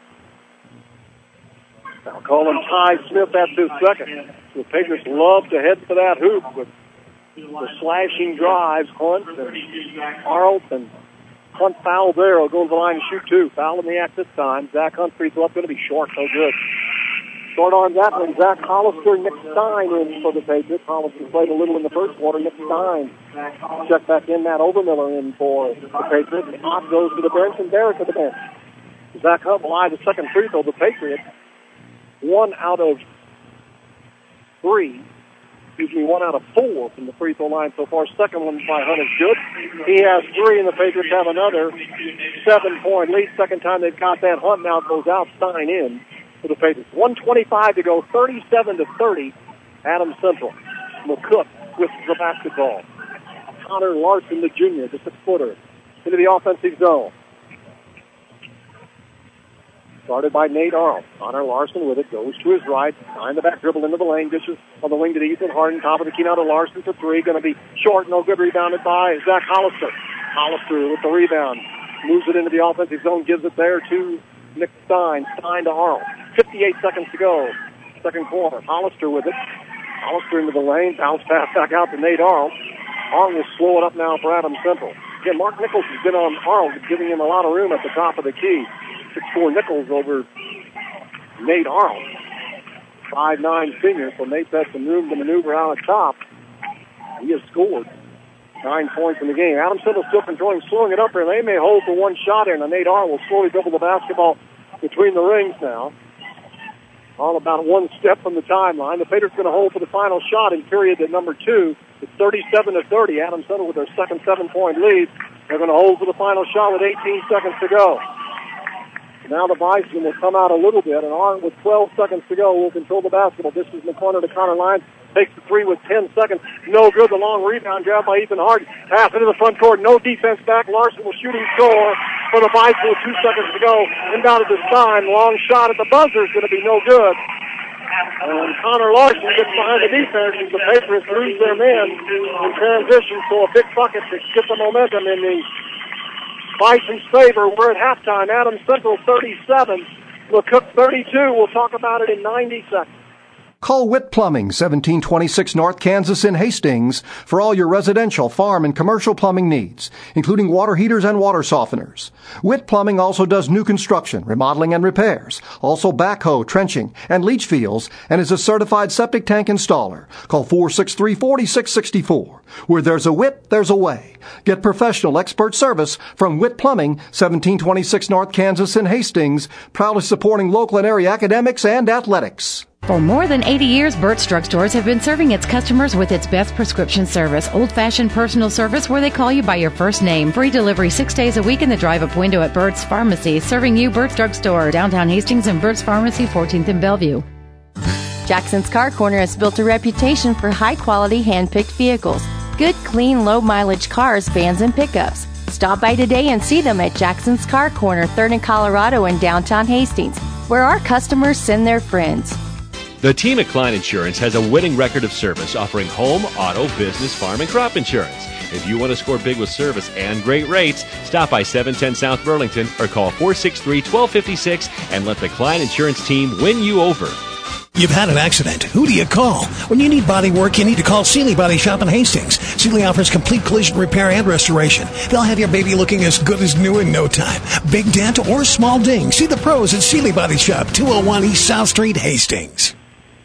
Now calling Ty Smith, that's his second. The Patriots love to head for that hoop with the slashing drives. Hunt and Arnold and Hunt foul there. Will go to the line and shoot two. Foul in the act this time. Zach Hunt free throw up, going to be short, no good. Short on that one. Zach Hollister, Nick Stein in for the Patriots. Hollister played a little in the first quarter. Nick Stein check back in. Matt Obermiller in for the Patriots. Ott goes to the bench and Barrett to the bench. Zach Hunt will lie the second free throw. The Patriots, one out of three, excuse me, one out of four from the free throw line so far. Second one by Hunt is good. He has three, and the Patriots have another seven-point lead. Second time they've got that. Hunt now goes out, Stein in for the Patriots. one twenty-five to go, thirty-seven to thirty. Adams Central. McCook with the basketball. Connor Larson, the junior, the six-footer, into the offensive zone. Started by Nate Arnold. Connor Larson with it, goes to his right, behind the back dribble into the lane, dishes on the wing to Ethan Harden, top of the key now to Larson for three, going to be short, no good, rebounded by Zach Hollister. Hollister with the rebound, moves it into the offensive zone, gives it there to Nick Stein. Stein to Arnold. fifty-eight seconds to go. Second quarter. Hollister with it. Hollister into the lane. Bounce pass back out to Nate Arnold. Arnold will slow it up now for Adams Central. Again, Mark Nichols has been on Arnold, giving him a lot of room at the top of the key. six four Nichols over Nate Arnold. five nine senior, so Nate's had some room to maneuver out on top. He has scored nine points in the game. Adams Central still controlling, slowing it up here. They may hold for one shot here, and Nate Arnold will slowly dribble the basketball between the rings now. All about one step from the timeline. The Patriots going to hold for the final shot in period at number two. It's thirty-seven to thirty. Adams Central with their second seven-point lead. They're going to hold for the final shot with eighteen seconds to go. Now the Bison will come out a little bit, and Arnold with twelve seconds to go will control the basketball. This is in the corner to Connor Lyons. Takes the three with ten seconds. No good. The long rebound grabbed by Ethan Hart. Pass into the front court. No defense back. Larson will shoot and score for the Bison with two seconds to go. Inbound to Stein. Long shot at the buzzer is going to be no good. And Connor Larson gets behind the defense as the Patriots lose their men in transition. So a big bucket to get the momentum in the Bison's favor. We're at halftime. Adams Central thirty-seven. McCook thirty-two. We'll talk about it in ninety seconds. Call Witt Plumbing, seventeen twenty-six North Kansas in Hastings, for all your residential, farm, and commercial plumbing needs, including water heaters and water softeners. Witt Plumbing also does new construction, remodeling, and repairs, also backhoe, trenching, and leach fields, and is a certified septic tank installer. Call four six three, four six six four. Where there's a Witt, there's a way. Get professional expert service from Witt Plumbing, seventeen twenty-six North Kansas in Hastings, proudly supporting local and area academics and athletics. For more than eighty years, Burt's Drug Stores have been serving its customers with its best prescription service, old-fashioned personal service where they call you by your first name. Free delivery six days a week in the drive-up window at Burt's Pharmacy, serving you Burt's Drug Store, downtown Hastings, and Burt's Pharmacy, fourteenth and Bellevue. Jackson's Car Corner has built a reputation for high-quality, hand-picked vehicles. Good, clean, low-mileage cars, vans, and pickups. Stop by today and see them at Jackson's Car Corner, third and Colorado in downtown Hastings, where our customers send their friends. The team at Klein Insurance has a winning record of service, offering home, auto, business, farm, and crop insurance. If you want to score big with service and great rates, stop by seven ten South Burlington or call four six three, one two five six and let the Klein Insurance team win you over. You've had an accident. Who do you call? When you need body work, you need to call Seeley Body Shop in Hastings. Seeley offers complete collision repair and restoration. They'll have your baby looking as good as new in no time. Big dent or small ding. See the pros at Seeley Body Shop, two oh one East South Street, Hastings.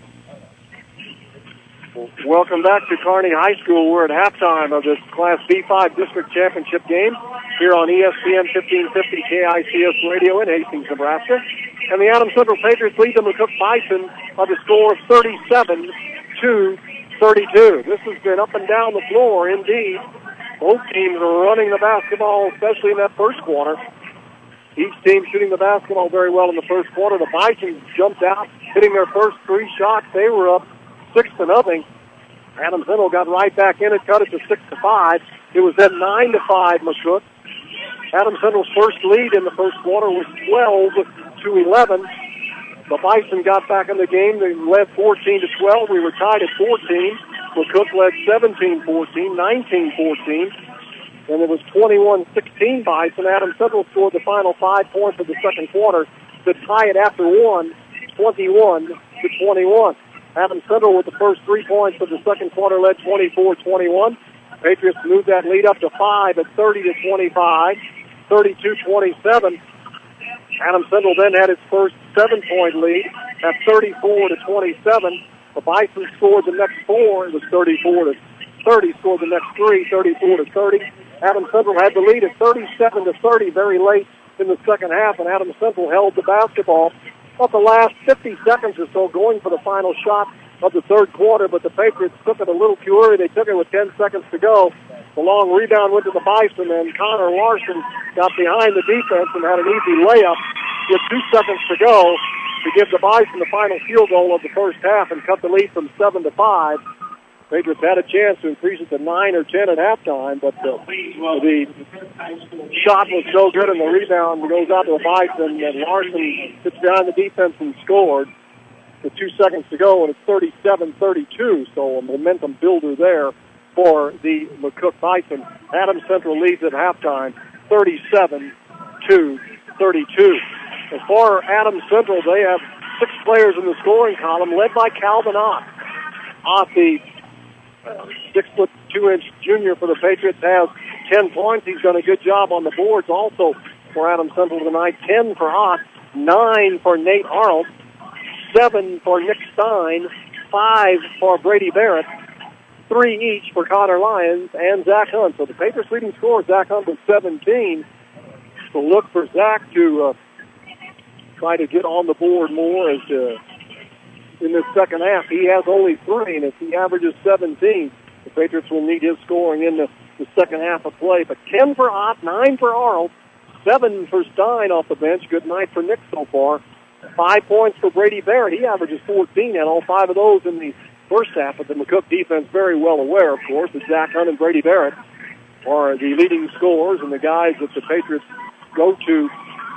Welcome back to Kearney High School. We're at halftime of this Class B five District Championship game here on E S P N fifteen fifty K I C S Radio in Hastings, Nebraska. And the Adams Central Patriots lead the McCook Bison by the score of thirty-seven to thirty-two. This has been up and down the floor, indeed. Both teams are running the basketball, especially in that first quarter. Each team shooting the basketball very well in the first quarter. The Bison jumped out, hitting their first three shots. They were up six to nothing. Adams Central got right back in it, cut it to six to five. It was then nine to five, McCook. Adams Central's first lead in the first quarter was twelve to eleven. The Bison got back in the game. They led fourteen to twelve. We were tied at fourteen. McCook led seventeen fourteen, nineteen fourteen. And it was twenty-one sixteen Bison. Adams Central scored the final five points of the second quarter to tie it after one, twenty-one to twenty-one. Adams Central with the first three points of the second quarter led twenty-four twenty-one. Patriots moved that lead up to five at thirty to twenty-five, thirty-two twenty-seven. Adams Central then had its first seven-point lead at thirty-four to twenty-seven. The Bison scored the next four. It was thirty-four to thirty. Scored the next three, thirty-four to thirty. Adams Central had the lead at thirty-seven to thirty very late in the second half, and Adams Central held the basketball about the last fifty seconds or so going for the final shot of the third quarter, but the Patriots took it a little too early. They took it with ten seconds to go. The long rebound went to the Bison, and Connor Larson got behind the defense and had an easy layup with two seconds to go to give the Bison the final field goal of the first half and cut the lead from seven to five. Patriots had a chance to increase it to nine or ten at halftime, but the, the shot was so good and the rebound goes out to the Bison, and Larson sits behind the defense and scored with two seconds to go, and it's thirty-seven thirty-two, so a momentum builder there for the McCook Bison. Adams Central leads at halftime, thirty-seven to thirty-two. As for Adams Central, they have six players in the scoring column, led by Calvin Ott. Ott, the uh, six foot two inch junior for the Patriots, has ten points. He's done a good job on the boards also for Adams Central tonight. ten for Ott, nine for Nate Arnold, seven for Nick Stein, five for Brady Barrett, three each for Connor Lyons and Zach Hunt. So the Patriots leading scorer, Zach Hunt, with seventeen. So look for Zach to uh, try to get on the board more as uh, in this second half. He has only three, and if he averages seventeen, the Patriots will need his scoring in the, the second half of play. But ten for Ott, nine for Arnold, seven for Stein off the bench. Good night for Nick so far. Five points for Brady Barrett. He averages fourteen, and all five of those in the first half. But the McCook defense very well aware, of course, that Zach Hunt and Brady Barrett are the leading scorers and the guys that the Patriots go to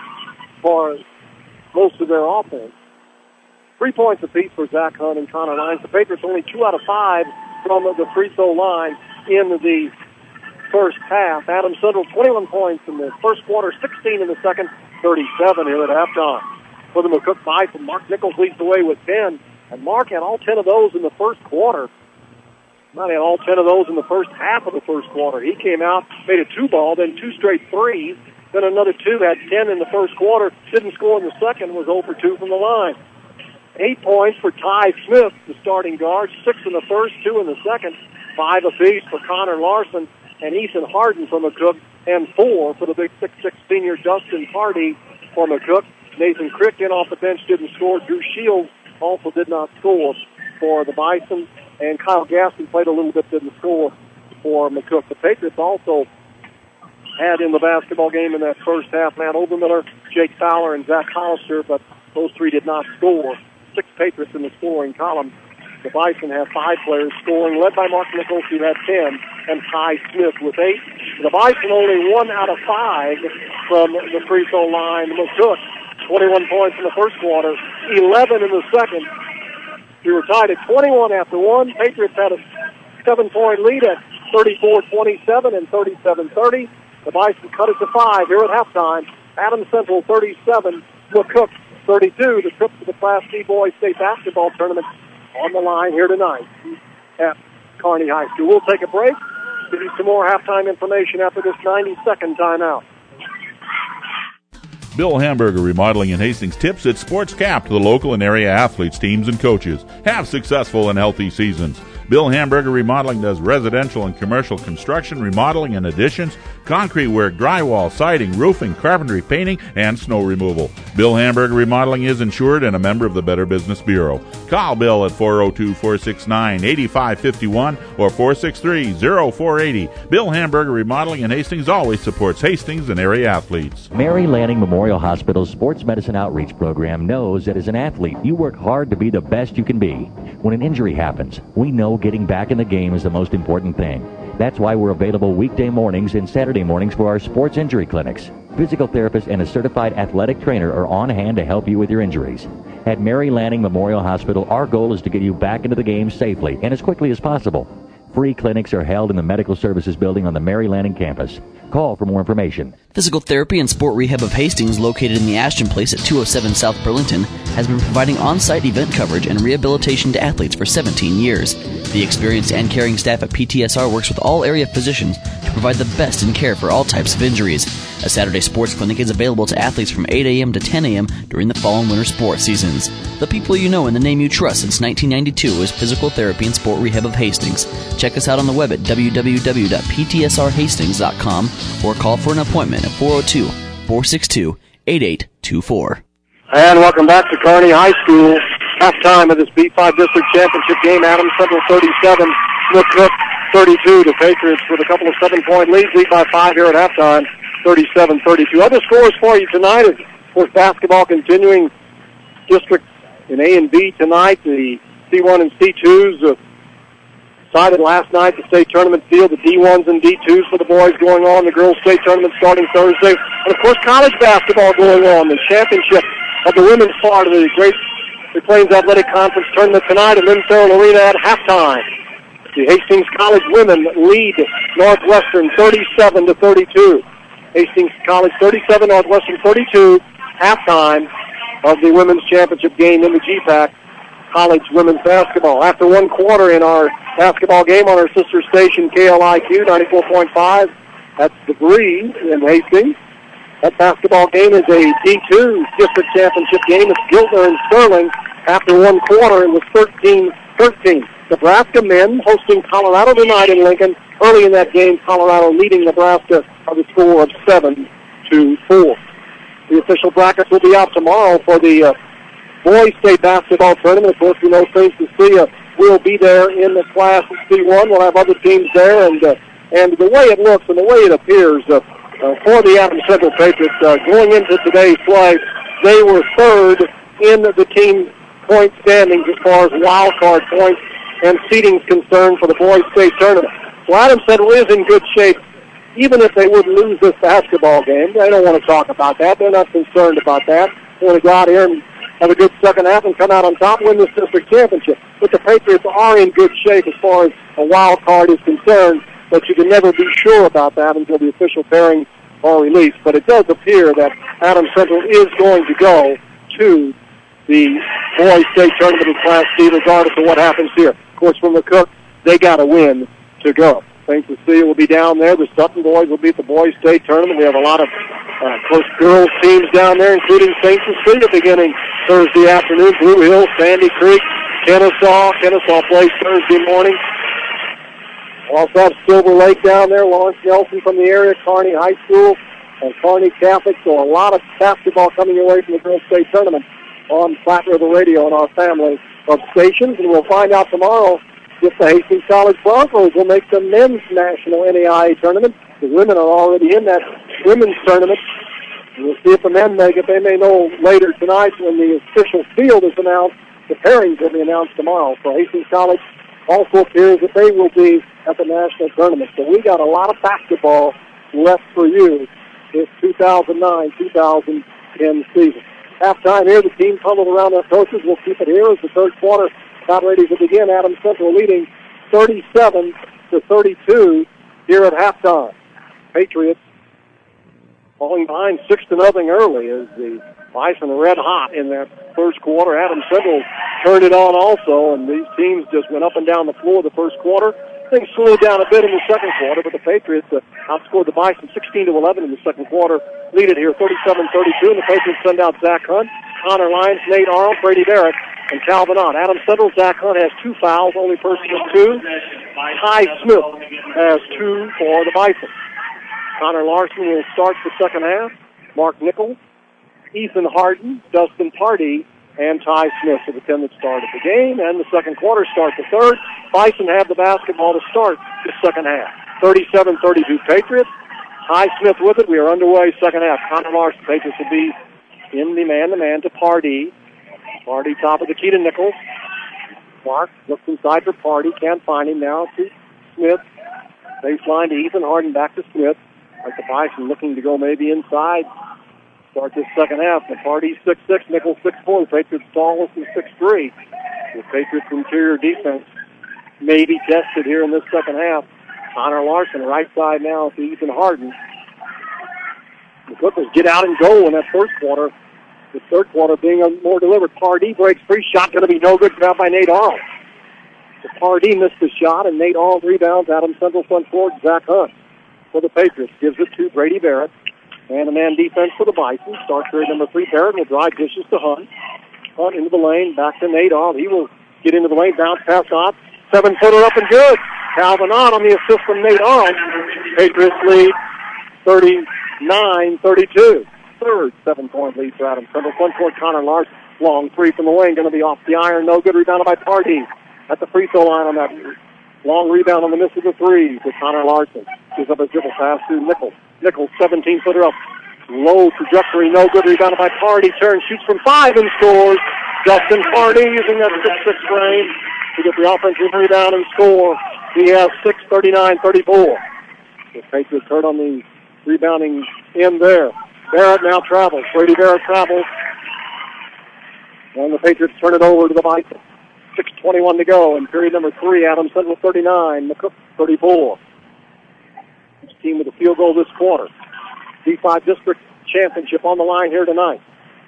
for most of their offense. Three points apiece for Zach Hunt and Connor Lyons. The Patriots only two out of five from the free throw line in the first half. Adams Central, twenty-one points in the first quarter, sixteen in the second, thirty-seven here at halftime. For the McCook Bison, Mark Nichols leads the way with ten, and Mark had all ten of those in the first quarter. Not had all ten of those in the first half of the first quarter. He came out, made a two ball, then two straight threes, then another two, had ten in the first quarter, didn't score in the second, was zero for two from the line. Eight points for Ty Smith, the starting guard, six in the first, two in the second, five apiece for Connor Larson and Ethan Harden for McCook, and four for the big six six senior Dustin Hardy for McCook. Nathan Crick in off the bench didn't score. Drew Shields also did not score for the Bison, and Kyle Gaston played a little bit, didn't score for McCook. The Patriots also had in the basketball game in that first half Matt Obermiller, Jake Fowler, and Zach Hollister, but those three did not score. Six Patriots in the scoring column. The Bison have five players scoring, led by Mark Nichols, who had ten, and Ty Smith with eight. The Bison only one out of five from the free throw line. McCook, twenty-one points in the first quarter, eleven in the second. We were tied at twenty-one after one. Patriots had a seven-point lead at thirty-four twenty-seven and thirty-seven thirty. The Bison cut it to five here at halftime. Adams Central thirty-seven, McCook thirty-two. The trip to the Class C Boys State Basketball Tournament on the line here tonight at Kearney High School. We'll take a break, give you some more halftime information after this ninety-second timeout. Bill Hamburger Remodeling in Hastings tips its sports cap to the local and area athletes, teams, and coaches. Have successful and healthy seasons. Bill Hamburger Remodeling does residential and commercial construction, remodeling and additions, concrete work, drywall, siding, roofing, carpentry, painting, and snow removal. Bill Hamburger Remodeling is insured and a member of the Better Business Bureau. Call Bill at four oh two, four six nine, eight five five one or four six three, oh four eight oh. Bill Hamburger Remodeling in Hastings always supports Hastings and area athletes. Mary Lanning Memorial Hospital's Sports Medicine Outreach Program knows that as an athlete, you work hard to be the best you can be. When an injury happens, we know getting back in the game is the most important thing. That's why we're available weekday mornings and Saturday mornings for our sports injury clinics. Physical therapist and a certified athletic trainer are on hand to help you with your injuries. At Mary Lanning Memorial Hospital, our goal is to get you back into the game safely and as quickly as possible. Free clinics are held in the Medical Services Building on the Mary Lanning campus. Call for more information. Physical Therapy and Sport Rehab of Hastings, located in the Ashton Place at two oh seven South Burlington, has been providing on-site event coverage and rehabilitation to athletes for seventeen years. The experienced and caring staff at P T S R works with all area physicians to provide the best in care for all types of injuries. A Saturday sports clinic is available to athletes from eight a.m. to ten a.m. during the fall and winter sports seasons. The people you know and the name you trust since nineteen ninety-two is Physical Therapy and Sport Rehab of Hastings. Check us out on the web at w w w dot p t s r hastings dot com or call for an appointment at four oh two, four six two, eight eight two four. And welcome back to Kearney High School. Halftime of this B five District Championship game. Adams Central thirty-seven, McCook thirty-two. The Patriots with a couple of seven-point leads, lead by five here at halftime, thirty-seven thirty-two. Other scores for you tonight is, of course, basketball continuing district in A and B tonight. The C one and C twos uh, decided last night, the state tournament field, the D ones and D twos for the boys going on, the girls' state tournament starting Thursday, and, of course, college basketball going on, the championship of the women's part of the Great Plains Athletic Conference tournament tonight at Lynn Farrell Arena at halftime. The Hastings College women lead Northwestern thirty-seven to thirty-two. Hastings College thirty-seven, Northwestern thirty-two. halftime of the women's championship game in the G PAC college women's basketball. After one quarter in our basketball game on our sister station, K L I Q ninety-four point five, that's the Breeze in Hastings. That basketball game is a D two district championship game. It's Giltner and Sterling. After one quarter, it was thirteen thirteen. Nebraska men hosting Colorado tonight in Lincoln. Early in that game, Colorado leading Nebraska by the score of seven to four. The official brackets will be out tomorrow for the uh, boys state basketball tournament. Of course, we know Saint Cecilia will be there in the Class C one. We'll have other teams there, and uh, and the way it looks and the way it appears uh, uh, for the Adams Central Patriots uh, going into today's play, they were third in the team point standings as far as wild card points and seeding is concerned for the boys state tournament. So Adams Central is in good shape. Even if they would lose this basketball game, they don't want to talk about that. They're not concerned about that. They want to go out here and have a good second half and come out on top and win this district championship. But the Patriots are in good shape as far as a wild card is concerned, but you can never be sure about that until the official pairings are released. But it does appear that Adams Central is going to go to the boys state tournament in Class C regardless of what happens here. Of course, from the Cook, they got to win to go. Saint Cecilia will be down there. The Sutton boys will be at the boys state tournament. We have a lot of uh, close girls teams down there, including Saint Cecilia beginning Thursday afternoon. Blue Hill, Sandy Creek, Kennesaw. Kennesaw plays Thursday morning. We'll also have Silver Lake down there, Lawrence Nelson from the area, Kearney High School, and Kearney Catholic. So a lot of basketball coming away from the girls state tournament on Platte River Radio and our family of stations. And we'll find out tomorrow if the Hastings College Broncos will make the men's national N A I A tournament. The women are already in that women's tournament. We'll see if the men make it. They may know later tonight when the official field is announced. The pairings will be announced tomorrow. So Hastings College also appears that they will be at the national tournament. So we got a lot of basketball left for you this two thousand nine two thousand ten season. Halftime here, the team huddled around their coaches. We'll keep it here as the third quarter about ready to begin. Adams Central leading thirty-seven to thirty-two here at halftime. Patriots falling behind six to nothing early as the Bison are red hot in that first quarter. Adams Central turned it on also, and these teams just went up and down the floor the first quarter. Things slowed down a bit in the second quarter, but the Patriots uh, outscored the Bison sixteen to eleven in the second quarter. Lead it here thirty-seven thirty-two, and the Patriots send out Zach Hunt, Connor Lyons, Nate Arnold, Brady Barrett, and Calvin Ott. Adams Central, Zach Hunt has two fouls, only person with two. Ty Smith has two for the Bison. Connor Larson will start the second half. Mark Nichols, Ethan Harden, Dustin Pardee, and Ty Smith are the ten that started the game. And the second quarter starts the third. Bison have the basketball to start the second half. thirty-seven thirty-two Patriots. Ty Smith with it. We are underway second half. Connor Larson, Patriots will be in the man-to-man to Pardee. Pardee top of the key to Nichols. Mark looks inside for Pardee. Can't find him now to Smith. Baseline to Ethan Harden, back to Smith. Like the Bison looking to go maybe inside. Start this second half. The Pardee six six, Nichols six four. The Patriots tallest is six three. The Patriots interior defense may be tested here in this second half. Connor Larson, right side now to Ethan Harden. The Clippers get out and go in that first quarter. The third quarter being a more deliberate. Pardee breaks free. Shot going to be no good. Grabbed by Nate Arnold. The Pardee missed the shot, and Nate Arnold rebounds. Adams Central front court. Zach Hunt for the Patriots gives it to Brady Barrett. Man-to-man defense for the Bison. Start period number three. Barrett will drive dishes to Hunt. Hunt into the lane. Back to Nate Arnold. He will get into the lane. Bounce pass Ott. Seven-footer up and good. Calvin Ott on the assist from Nate Arnold. Patriots lead thirty-nine thirty-two. Third seven-point lead for Adams Central. Front court, Connor Larson. Long three from the wing. Going to be off the iron. No good. Rebounded by Pardee. At the free throw line on that long rebound on the miss of the three with Connor Larson. Gives up a dribble pass to Nichols. Nichols, seventeen-footer up. Low trajectory. No good. Rebounded by Pardee. Turns, shoots from five and scores. Justin Pardee using that six six frame to get the offensive rebound and score. He has six thirty-nine thirty-four. The Patriots hurt on the rebounding end there. Barrett now travels. Brady Barrett travels. And the Patriots turn it over to the Bison. six twenty-one to go in period number three. Adams Central thirty-nine, McCook thirty-four. Each team with a field goal this quarter. D five District Championship on the line here tonight.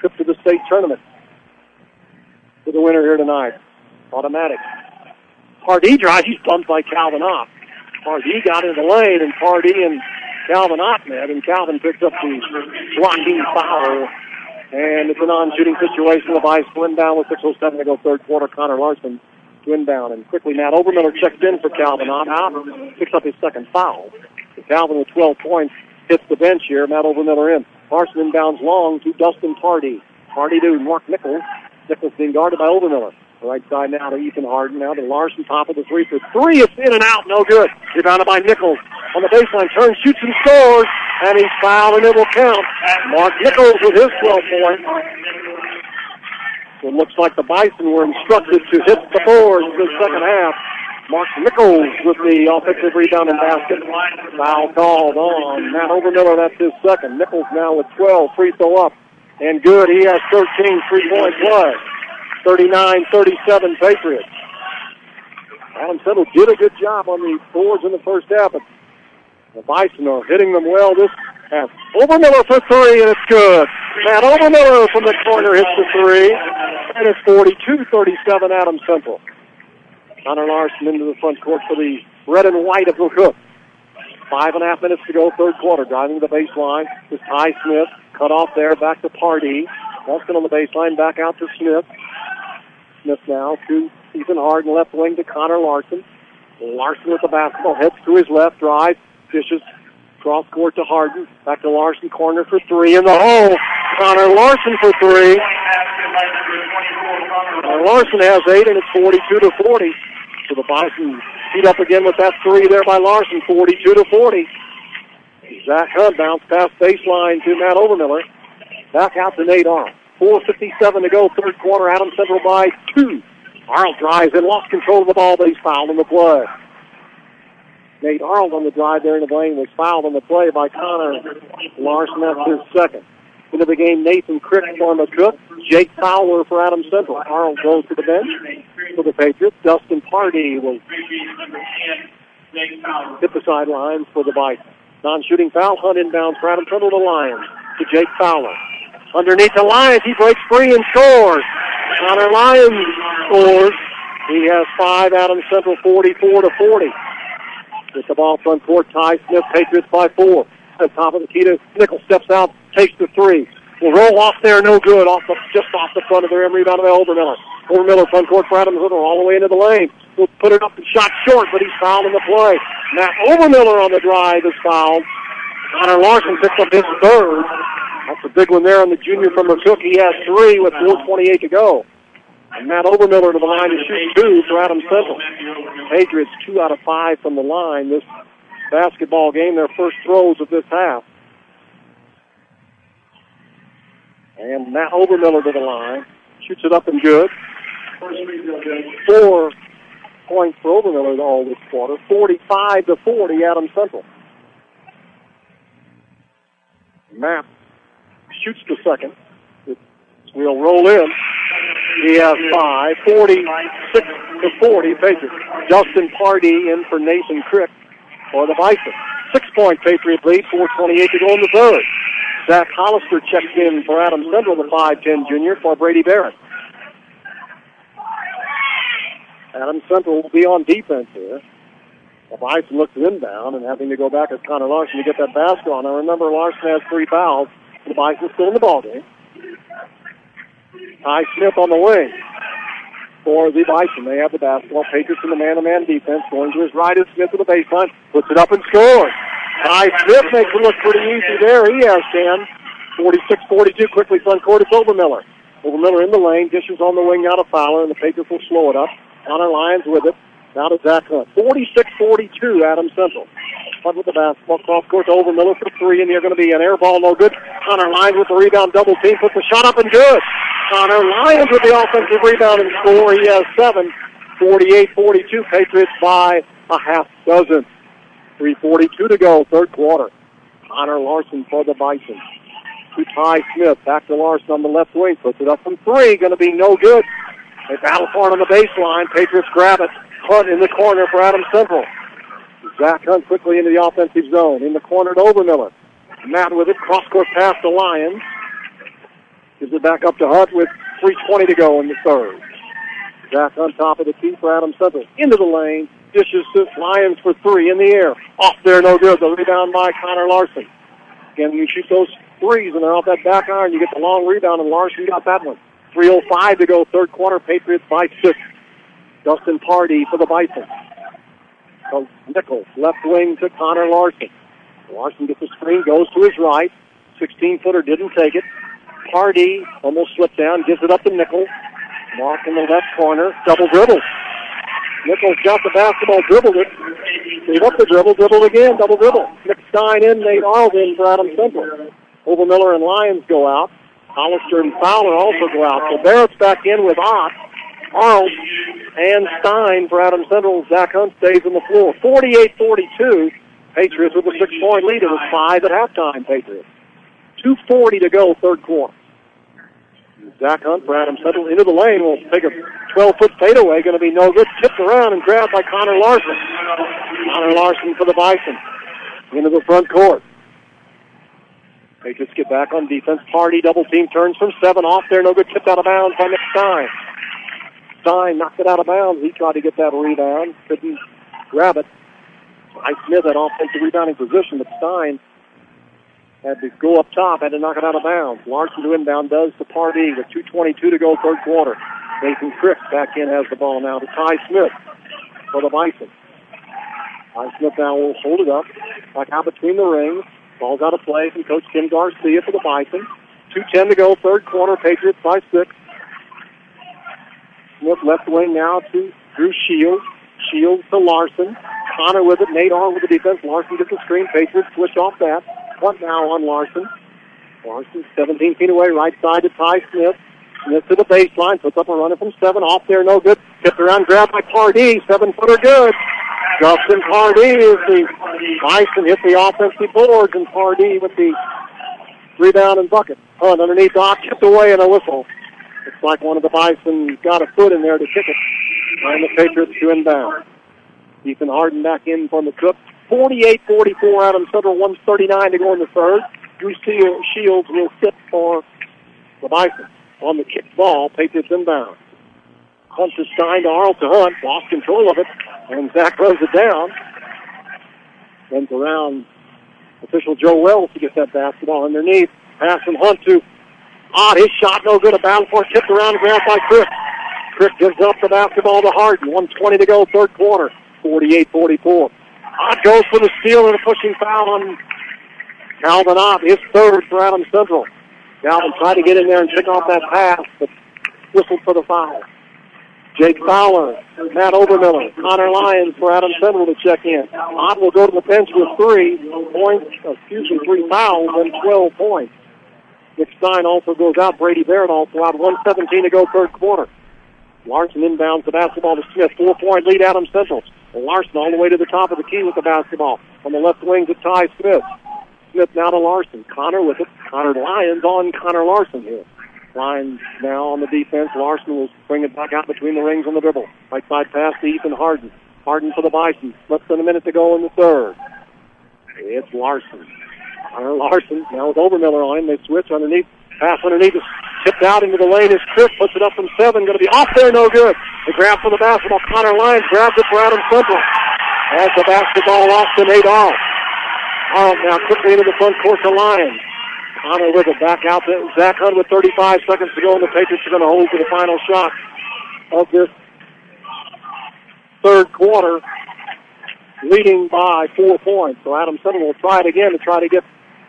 trip to the state tournament for the winner here tonight. Automatic. Pardee drives. He's bumped by Calvin Opp. Pardee got into the lane, and Pardee and Calvin Opp met, and Calvin picks up the blocking foul. And it's a non-shooting situation. The Vice win down with six oh seven to go third quarter. Connor Larson to inbound. And quickly, Matt Obermiller checks in for Calvin Opp. Opp picks up his second foul. And Calvin with twelve points hits the bench here. Matt Obermiller in. Larson inbounds long to Dustin Pardee. Pardee to Mark Nichols. Nichols being guarded by Obermiller. Right side now to Ethan Harden. Now to Larson, top of the three for three. It's in and out. No good. Rebounded by Nichols. On the baseline, turns, shoots, and scores. And he's fouled, and it will count. Mark Nichols with his twelve points. So it looks like the Bison were instructed to hit the boards in the second half. Mark Nichols with the offensive rebound and basket. Foul called on Matt Obermiller. That's his second. Nichols now with twelve. Free throw up. And good. He has thirteen three-point play. thirty-nine thirty-seven Patriots. Adam Central did a good job on the boards in the first half, but the Bison are hitting them well this half. Obermiller for three, and it's good. Matt Obermiller from the corner hits the three, and it's forty-two thirty-seven Adam Central. Connor Larson into the front court for the red and white of McCook. Five and a half minutes to go, third quarter. Driving to the baseline is Ty Smith. Cut off there, back to Pardee. Nelson on the baseline, back out to Smith. Smith now to Ethan Harden, left wing to Connor Larson. Larson with the basketball, heads to his left, drives, dishes, cross court to Harden. Back to Larson, corner for three in the hole. Connor Larson for three. Connor Larson has eight, and it's forty-two to forty. So the Bison beat up again with that three there by Larson, forty-two to forty. Zach Hunt bounced past baseline to Matt Obermiller. Back out to Nate Arnold. four fifty-seven to go, third quarter. Adam Central by two. Arnold drives in, lost control of the ball, but he's fouled on the play. Nate Arnold on the drive there in the lane was fouled on the play by Connor Larson. That's his second. Into the game, Nathan Crick for McCook. Jake Fowler for Adam Central. Arnold goes to the bench for the Patriots. Dustin Pardee will hit the sidelines for the Bison. Non-shooting foul. Hunt inbounds for Adam Central to Lyons. To Jake Fowler. Underneath the Lyons, he breaks free and scores. Connor Lyons scores. He has five. Adam Central forty-four to forty. With the ball front court, Ty Smith, Patriots by four. At the top of the key to Nichols, steps out, takes the three. Will roll off there, no good. Off the, just off the front of the rim, rebounded by Obermiller. Obermiller front court for Adam Central, all the way into the lane. Will put it up and shot short, but he's fouled in the play. Matt Obermiller on the drive is fouled. Connor Larson picks up his third. That's a big one there on the junior from McCook. He has three with four twenty-eight to go. And Matt Obermiller to the line to shoot two for Adam Central. Patriots two out of five from the line this basketball game, their first throws of this half. And Matt Obermiller to the line. Shoots it up and good. Four points for Obermiller all this quarter. forty-five to forty, Adam Central. Matt shoots the second. We'll roll in. He has five. forty-six to forty, Patriots. Justin Pardee in for Nathan Crick for the Bison. Six-point Patriot lead, four twenty-eight to go in the third. Zach Hollister checks in for Adam Central, the five ten junior, for Brady Barrett. Adam Central will be on defense here. The Bison looks inbound and having to go back as Connor Larson to get that basket on. Now remember, Larson has three fouls. The Bison still in the ballgame. Ty Smith on the wing for the Bison. They have the basketball. Patriots in the man-to-man defense. Going to his right is Smith to the baseline. Puts it up and scores. Ty Smith makes it look pretty easy there. He has ten. forty-six forty-two. Quickly front court. It's Obermiller. Obermiller in the lane. Dishes on the wing now to Fowler, and the Patriots will slow it up. Connor Lyons with it. Now to Zach Hunt. forty-six forty-two, Adam Central. Hunt with the basketball. Cross court to Obermiller for three, and they're going to be an air ball, no good. Connor Lyons with the rebound, double team, puts the shot up and good. Connor Lyons with the offensive rebound and score. He has seven. forty-eight forty-two, Patriots by a half dozen. three forty-two to go, third quarter. Connor Larson for the Bison. To Ty Smith, back to Larson on the left wing, puts it up from three, going to be no good. They battle for it on the baseline. Patriots grab it. Hunt in the corner for Adam Central. Zach Hunt quickly into the offensive zone. In the corner to Obermiller. Matt with it. Cross-court pass to Lyons. Gives it back up to Hunt with three twenty to go in the third. Zach on top of the key for Adams Central. Into the lane. Dishes to Lyons for three in the air. Off there, no good. The rebound by Connor Larson. Again, you shoot those threes and they're off that back iron. You get the long rebound, and Larson got that one. three oh five to go, third quarter. Patriots by six. Dustin Pardee for the Bison. So Nichols, left wing to Connor Larson. Larson gets the screen, goes to his right. sixteen-footer didn't take it. Pardee almost slipped down, gives it up to Nichols. Mark in the left corner, double dribble. Nichols got the basketball, dribbled it. Gave up the dribble, dribbled again, double dribble. Nick Stein in, Nate Arnold in for Adams Central. Overmiller and Lyons go out. Hollister and Fowler also go out. So Barrett's back in with Ott, Arnold, and Stein for Adams Central. Zach Hunt stays on the floor. forty-eight forty-two. Patriots with a six-point lead. It was five at halftime, Patriots. two forty to go, third quarter. Zach Hunt for Adams Central into the lane will take a twelve-foot fadeaway. Going to be no good. Tipped around and grabbed by Connor Larson. Connor Larson for the Bison. Into the front court. Patriots get back on defense. Pardee double team turns from seven. Off there, no good. Tipped out of bounds by Nick Stein. Stein knocked it out of bounds. He tried to get that rebound. Couldn't grab it. Mike Smith had offensive rebounding position, but Stein had to go up top, had to knock it out of bounds. Larson to inbound does to Pardee with two twenty-two to go, third quarter. Nathan Cripps back in, has the ball now to Ty Smith for the Bison. Ty Smith now will hold it up, back out between the rings. Ball's out of play from Coach Tim Garcia for the Bison. two ten to go, third quarter, Patriots by six. Smith left wing now to Drew Shields. Shields to Larson. Connor with it, Nate Arnold with the defense. Larson gets the screen, Patriots switch off that. Punt now on Larson. Larson seventeen feet away, right side to Ty Smith. Smith to the baseline, puts up a runner from seven. Off there, no good. Tipped around, grabbed by Pardee. Seven-footer good. Justin Pardee is the Bison hit the offensive boards, and Pardee with the rebound and bucket. Hunt underneath Doc, tipped away and a whistle. Looks like one of the Bison got a foot in there to kick it. And the Patriots to inbound. Ethan Harden back in from the Cook. forty-eight forty-four Adams Central, one thirty-nine to go in the third. Drew Shields will sit for the Bison. On the kick ball, Patriots inbound. Hunt to Stein to Arnold to Hunt. Lost control of it, and Zach runs it down. Runs around official Joe Wells to get that basketball underneath. Pass from Hunt to Ott. His shot no good. A battle for it. Tipped around and grabbed by Crick. Crick gives up the basketball to Harden. one twenty to go, third quarter. forty-eight forty-four. Ott goes for the steal and a pushing foul on Calvin Ott. His third for Adams Central. Calvin tried to get in there and pick off that pass, but whistled for the foul. Jake Fowler, Matt Overmiller, Connor Lyons for Adams Central to check in. Ott will go to the bench with three points, excuse me, three fouls and twelve points. Nick Stein also goes out. Brady Barrett also out. one seventeen to go, third quarter. Larson inbounds the basketball to Smith. Four-point lead, Adams Central. Larson all the way to the top of the key with the basketball. On the left wing to Ty Smith. Smith now to Larson. Connor with it. Connor Lyons on Connor Larson here. Lyons now on the defense. Larson will bring it back out between the rings on the dribble. Right side pass to Ethan Harden. Harden for the Bison. Less than a minute to go in the third. It's Larson. Connor Larson now with Overmiller on him. They switch underneath. Pass underneath is tipped out into the lane. His Chris puts it up from seven. Going to be off there, no good. The grab for the basketball. Connor Lyons grabs it for Adams Central. Has the basketball off to Nate Arnold. Arnold now quickly into the front court to Lyons. Connor with it back out to Zach Hunt with thirty-five seconds to go, and the Patriots are going to hold to the final shot of this third quarter, leading by four points. So Adams Central will try it again to try to get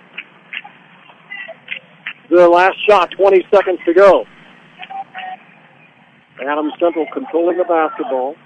their last shot, twenty seconds to go. Adams Central controlling the basketball.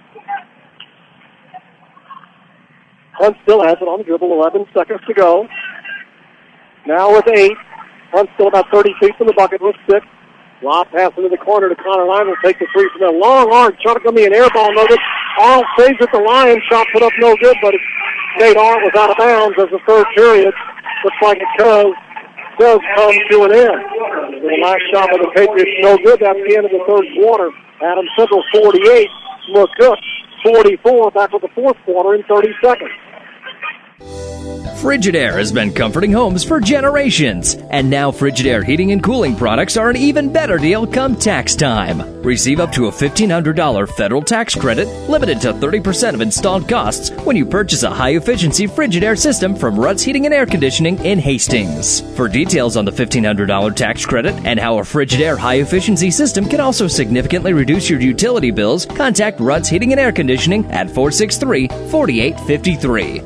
Hunt still has it on the dribble, eleven seconds to go. Now with eight. Hunt still about thirty feet from the bucket with six. Lob pass into the corner to Connor Lyons. Will take the three from there. Long arm shot. Going to be an air ball. No good. Arnold saves it. The Lions shot put up no good, but Nate Arnold was out of bounds as the third period. Looks like it does, does come to an end. The last shot of the Patriots no good. That's the end of the third quarter. Adams Central forty-eight. McCook forty-four. Back with the fourth quarter in thirty seconds. Frigidaire has been comforting homes for generations, and now Frigidaire heating and cooling products are an even better deal come tax time. Receive up to a fifteen hundred dollars federal tax credit, limited to thirty percent of installed costs, when you purchase a high-efficiency Frigidaire system from Ruts Heating and Air Conditioning in Hastings. For details on the fifteen hundred dollars tax credit and how a Frigidaire high-efficiency system can also significantly reduce your utility bills, contact Ruts Heating and Air Conditioning at four six three, four eight five three.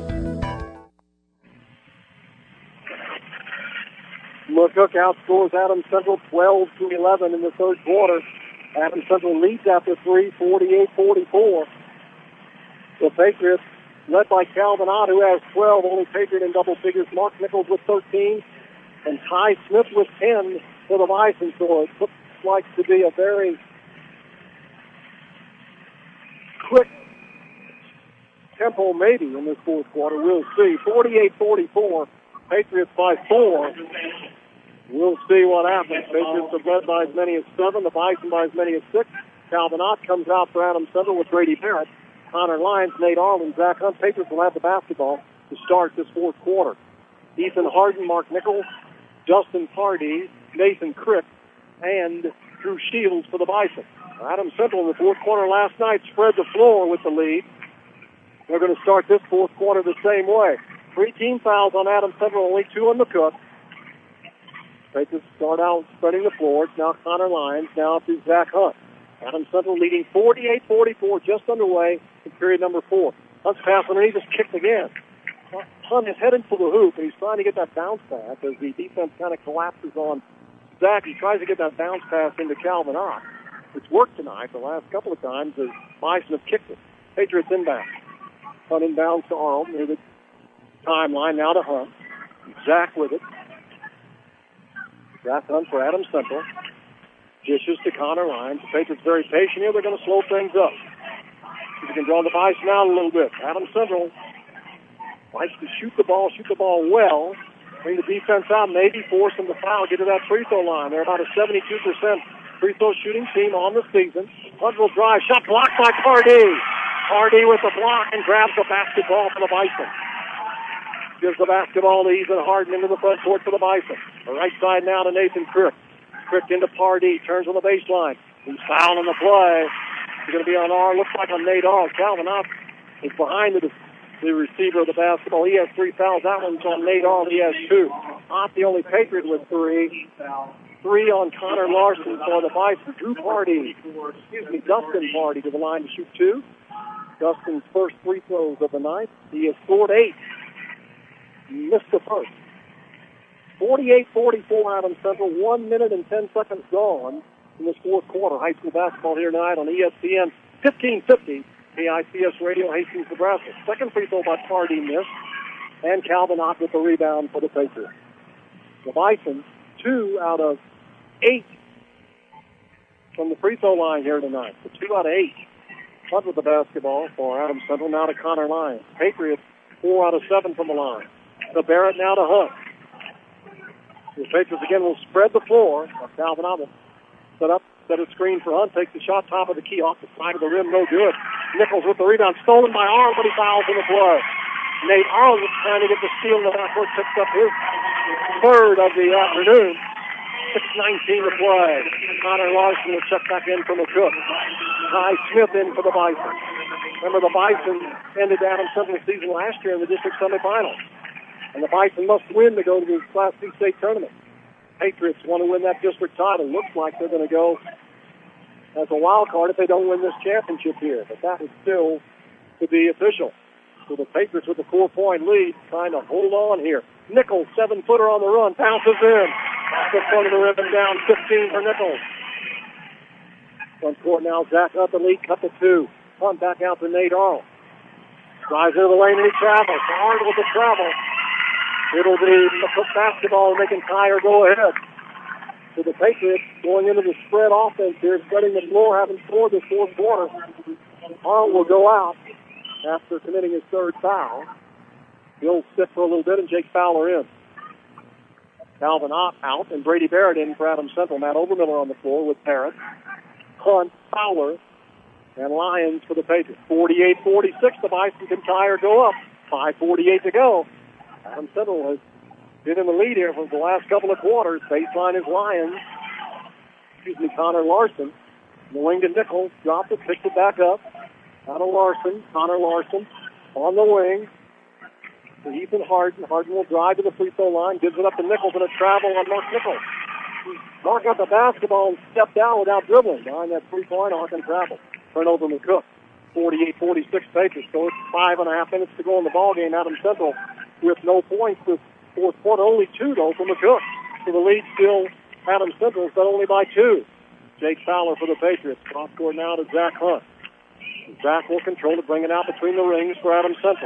McCook outscores Adams Central twelve to eleven in the third quarter. Adams Central leads after three, forty-eight forty-four. The Patriots, led by Calvin Ott, who has twelve, only Patriot in double figures. Mark Nichols with thirteen, and Ty Smith with ten for the Bison. So it looks like to be a very quick tempo maybe in this fourth quarter. We'll see. forty-eight forty-four, Patriots by four. We'll see what happens. Patriots have led by as many as seven. The Bison by as many as six. Calvin Ott comes out for Adams Central with Brady Barrett, Connor Lyons, Nate Arlen, Zach Hunt. Patriots will have the basketball to start this fourth quarter. Ethan Harden, Mark Nichols, Justin Pardee, Nathan Crick, and Drew Shields for the Bison. Adams Central in the fourth quarter last night spread the floor with the lead. They're going to start this fourth quarter the same way. Three team fouls on Adams Central, only two on McCook. Patriots start out spreading the floor. It's now Connor Lyons, now to Zach Hunt. Adams Central leading forty-eight forty-four, just underway in period number four. Hunt's pass underneath is kicked again. Hunt is heading for the hoop, and he's trying to get that bounce pass as the defense kind of collapses on Zach. He tries to get that bounce pass into Calvin Ott. It's worked tonight the last couple of times as Bison have kicked it. Patriots inbound. Hunt inbounds to Arnold near the timeline, now to Hunt. Zach with it. Zach Hunt for Adams Central. Dishes to Connor Lyons. The Patriots very patient here. They're going to slow things up. They can draw the Bison out a little bit. Adams Central likes to shoot the ball, shoot the ball well. Bring the defense out, maybe force them to foul, get to that free throw line. They're about a seventy-two percent free throw shooting team on the season. Hunt will drive. Shot blocked by Pardee. Pardee with the block and grabs the basketball for the Bison. Gives the basketball to Ethan Harden into the front court for the Bison. The right side now to Nathan Crick. Crick into Pardee. Turns on the baseline. He's fouled on the play. He's going to be on R. Looks like on Nate Arl. Calvin Ott is behind the, the receiver of the basketball. He has three fouls. That one's on Nate Arl. He has two. Ott, the only Patriot with three. Three on Connor Larson for the Bison. Drew Pardee. Excuse me, Dustin Pardee to the line to shoot two. Dustin's first free throws of the night. He has scored eight. Missed the first. forty-eight forty-four Adams Central. One minute and ten seconds gone in this fourth quarter. High school basketball here tonight on E S P N fifteen fifty K I C S Radio, Hastings, Nebraska. Second free throw by Pardee missed. And Calvin Ott with the rebound for the Patriots. The Bison, two out of eight from the free throw line here tonight. So two out of eight. Hunt with the basketball for Adams Central. Now to Connor Lyons. Patriots, four out of seven from the line. To Barrett, now to Hunt. The Patriots again will spread the floor. Calvin Ott will set up, set a screen for Hunt. Takes the shot top of the key off the side of the rim. No good. Nichols with the rebound. Stolen by Arnold, but he fouls in the play. Nate Arnold was trying to get the steal in the backcourt. Picks up his third of the afternoon. six nineteen to play. Connor Larson will check back in from McCook. Ty Smith in for the Bison. Remember, the Bison ended Adams Central season last year in the district semifinals. And the Bison must win to go to the Class C state tournament. Patriots want to win that district title. Looks like they're going to go as a wild card if they don't win this championship here. But that is still to be official. So the Patriots with a four-point lead trying to hold on here. Nichols, seven-footer on the run, bounces in. Off the front of the rim and down, fifteen for Nichols. Front court now, Zach up the lead, cut to two. Hunt back out to Nate Arnold. Drives into the lane and he travels. Arnold with the travel. It'll be the basketball and they can tie or go ahead. So the Patriots going into the spread offense here, spreading the floor, having scored this fourth quarter. Arnold will go out after committing his third foul. He'll sit for a little bit and Jake Fowler in. Calvin Ott out and Brady Barrett in for Adams Central. Matt Overmiller on the floor with Barrett. Hunt, Fowler, and Lyons for the Patriots. forty-eight forty-six, the Bison can tie or go up. five forty-eight to go. Adams Central has been in the lead here for the last couple of quarters. Baseline is Lions. Excuse me, Connor Larson. The wing to Nichols. Dropped it, picked it back up. Out of Larson. Connor Larson on the wing. To Ethan Harden. Harden will drive to the free throw line. Gives it up to Nichols and a travel on Mark Nichols. Mark got the basketball and stepped down without dribbling. Behind that three-point arc and travel. Turnover McCook. forty-eight forty-six Patriots. So it's five and a half minutes to go in the ballgame. Adams Central with no points this fourth quarter. Only two, though, for McCook. So the lead still Adams Central, but only by two. Jake Fowler for the Patriots. Cross court now to Zach Hunt. Zach will control to bring it out between the rings for Adams Central.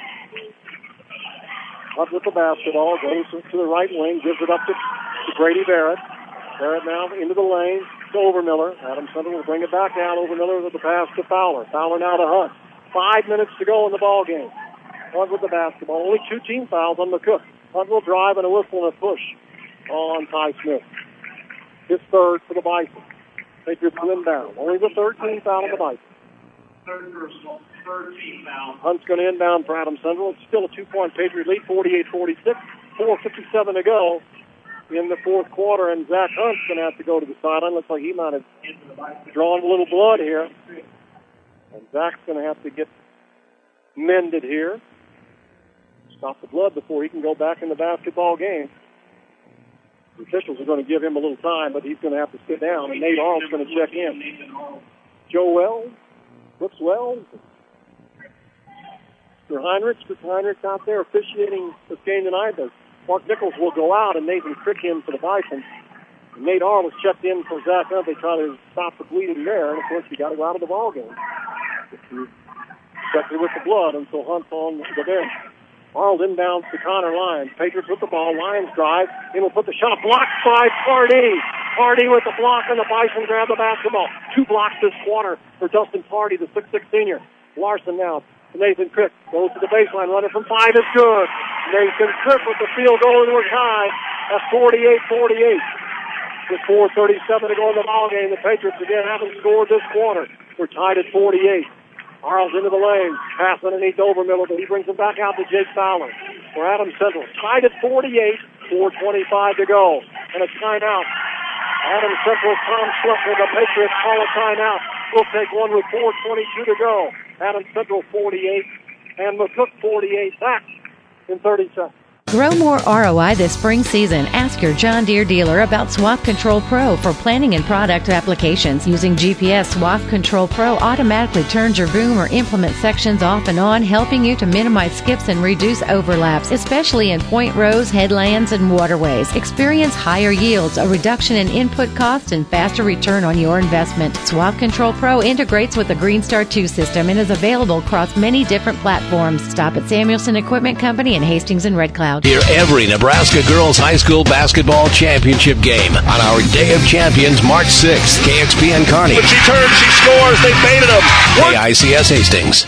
Hunt with the basketball. Goes to the right wing. Gives it up to, to Grady Barrett. Barrett now into the lane to Overmiller. Adams Central will bring it back down. Overmiller with the pass to Fowler. Fowler now to Hunt. Five minutes to go in the ballgame. Hunt with the basketball. Only two team fouls on McCook. Hunt will drive and a whistle and a push on Ty Smith. His third for the Bison. Patriots will inbound. Only the third team foul on the Bison. Third personal, third team foul. Hunt's going to inbound for Adams Central. It's still a two-point Patriot lead, forty-eight forty-six. four fifty-seven to go in the fourth quarter, and Zach Hunt's going to have to go to the sideline. Looks like he might have drawn a little blood here. And Zach's going to have to get mended here. Stop the blood before he can go back in the basketball game. The officials are going to give him a little time, but he's going to have to sit down, and Nate Arnold's going to check in. Joe Wells, Brooks Wells, Mister Heinrich, Mister Heinrich out there officiating this game tonight. But Mark Nichols will go out, and Nathan Crick in for the Bison. And Nate Arnold was checked in for Zach Hunt. They try to stop the bleeding there, and of course, you got to go out of the ball game. Especially with the blood, and so Hunt's on the bench. Arnold inbounds to Connor Lyons. Patriots with the ball. Lyons drive. He will put the shot blocked by Pardee. Pardee with the block, and the Bison grab the basketball. Two blocks this quarter for Dustin Pardee, the six six senior. Larson now to Nathan Crick. Goes to the baseline. Running from five is good. Nathan Crick with the field goal and we're tied at forty-eight forty-eight. With four thirty-seven to go in the ballgame, the Patriots again haven't scored this quarter. We're tied at forty-eight. Arles into the lane, pass underneath Overmiller, but he brings it back out to Jake Fowler for Adams Central. Tied at forty-eight, four twenty-five to go, and a timeout. Adams Central, Tom Schlepper, the Patriots call a timeout. We'll take one with four twenty-two to go. Adams Central forty-eight, and McCook forty-eight. Back in thirty seconds. Grow more R O I this spring season. Ask your John Deere dealer about Swath Control Pro for planting and product applications. Using G P S, Swath Control Pro automatically turns your boom or implement sections off and on, helping you to minimize skips and reduce overlaps, especially in point rows, headlands, and waterways. Experience higher yields, a reduction in input costs, and faster return on your investment. Swath Control Pro integrates with the Greenstar two system and is available across many different platforms. Stop at Samuelson Equipment Company in Hastings and Red Cloud. Hear every Nebraska Girls High School Basketball Championship game on our Day of Champions, March sixth. K X P N Kearney. When she turns, she scores. They baited them. K I C S Hastings.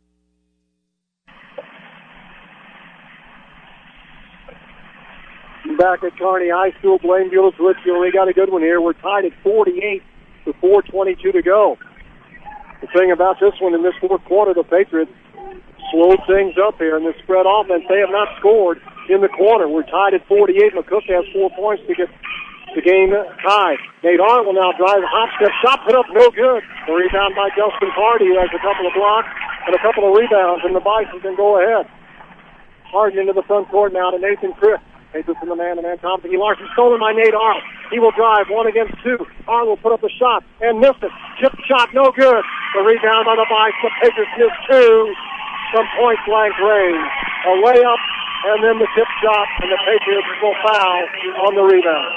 Back at Kearney High School, Blaine Bulis with you. We got a good one here. We're tied at forty-eight with four twenty-two to go. The thing about this one in this fourth quarter, the Patriots slowed things up here in the spread offense. They have not scored in the quarter. We're tied at forty-eight. McCook has four points to get the game tied. Nate Arnold will now drive a hop step shot, put up no good. The rebound by Justin Pardee, who has a couple of blocks and a couple of rebounds, and the Bison can go ahead. Harden into the front court now to Nathan Crick. Patriots in the man-to-man Thompson. Larson stolen by Nate Arnold. He will drive one against two. Arnold will put up a shot and missed it. Chip shot, no good. The rebound by the Bison. The Patriots missed two from point-blank range. A layup and then the tip shot, and the Patriots will foul on the rebound.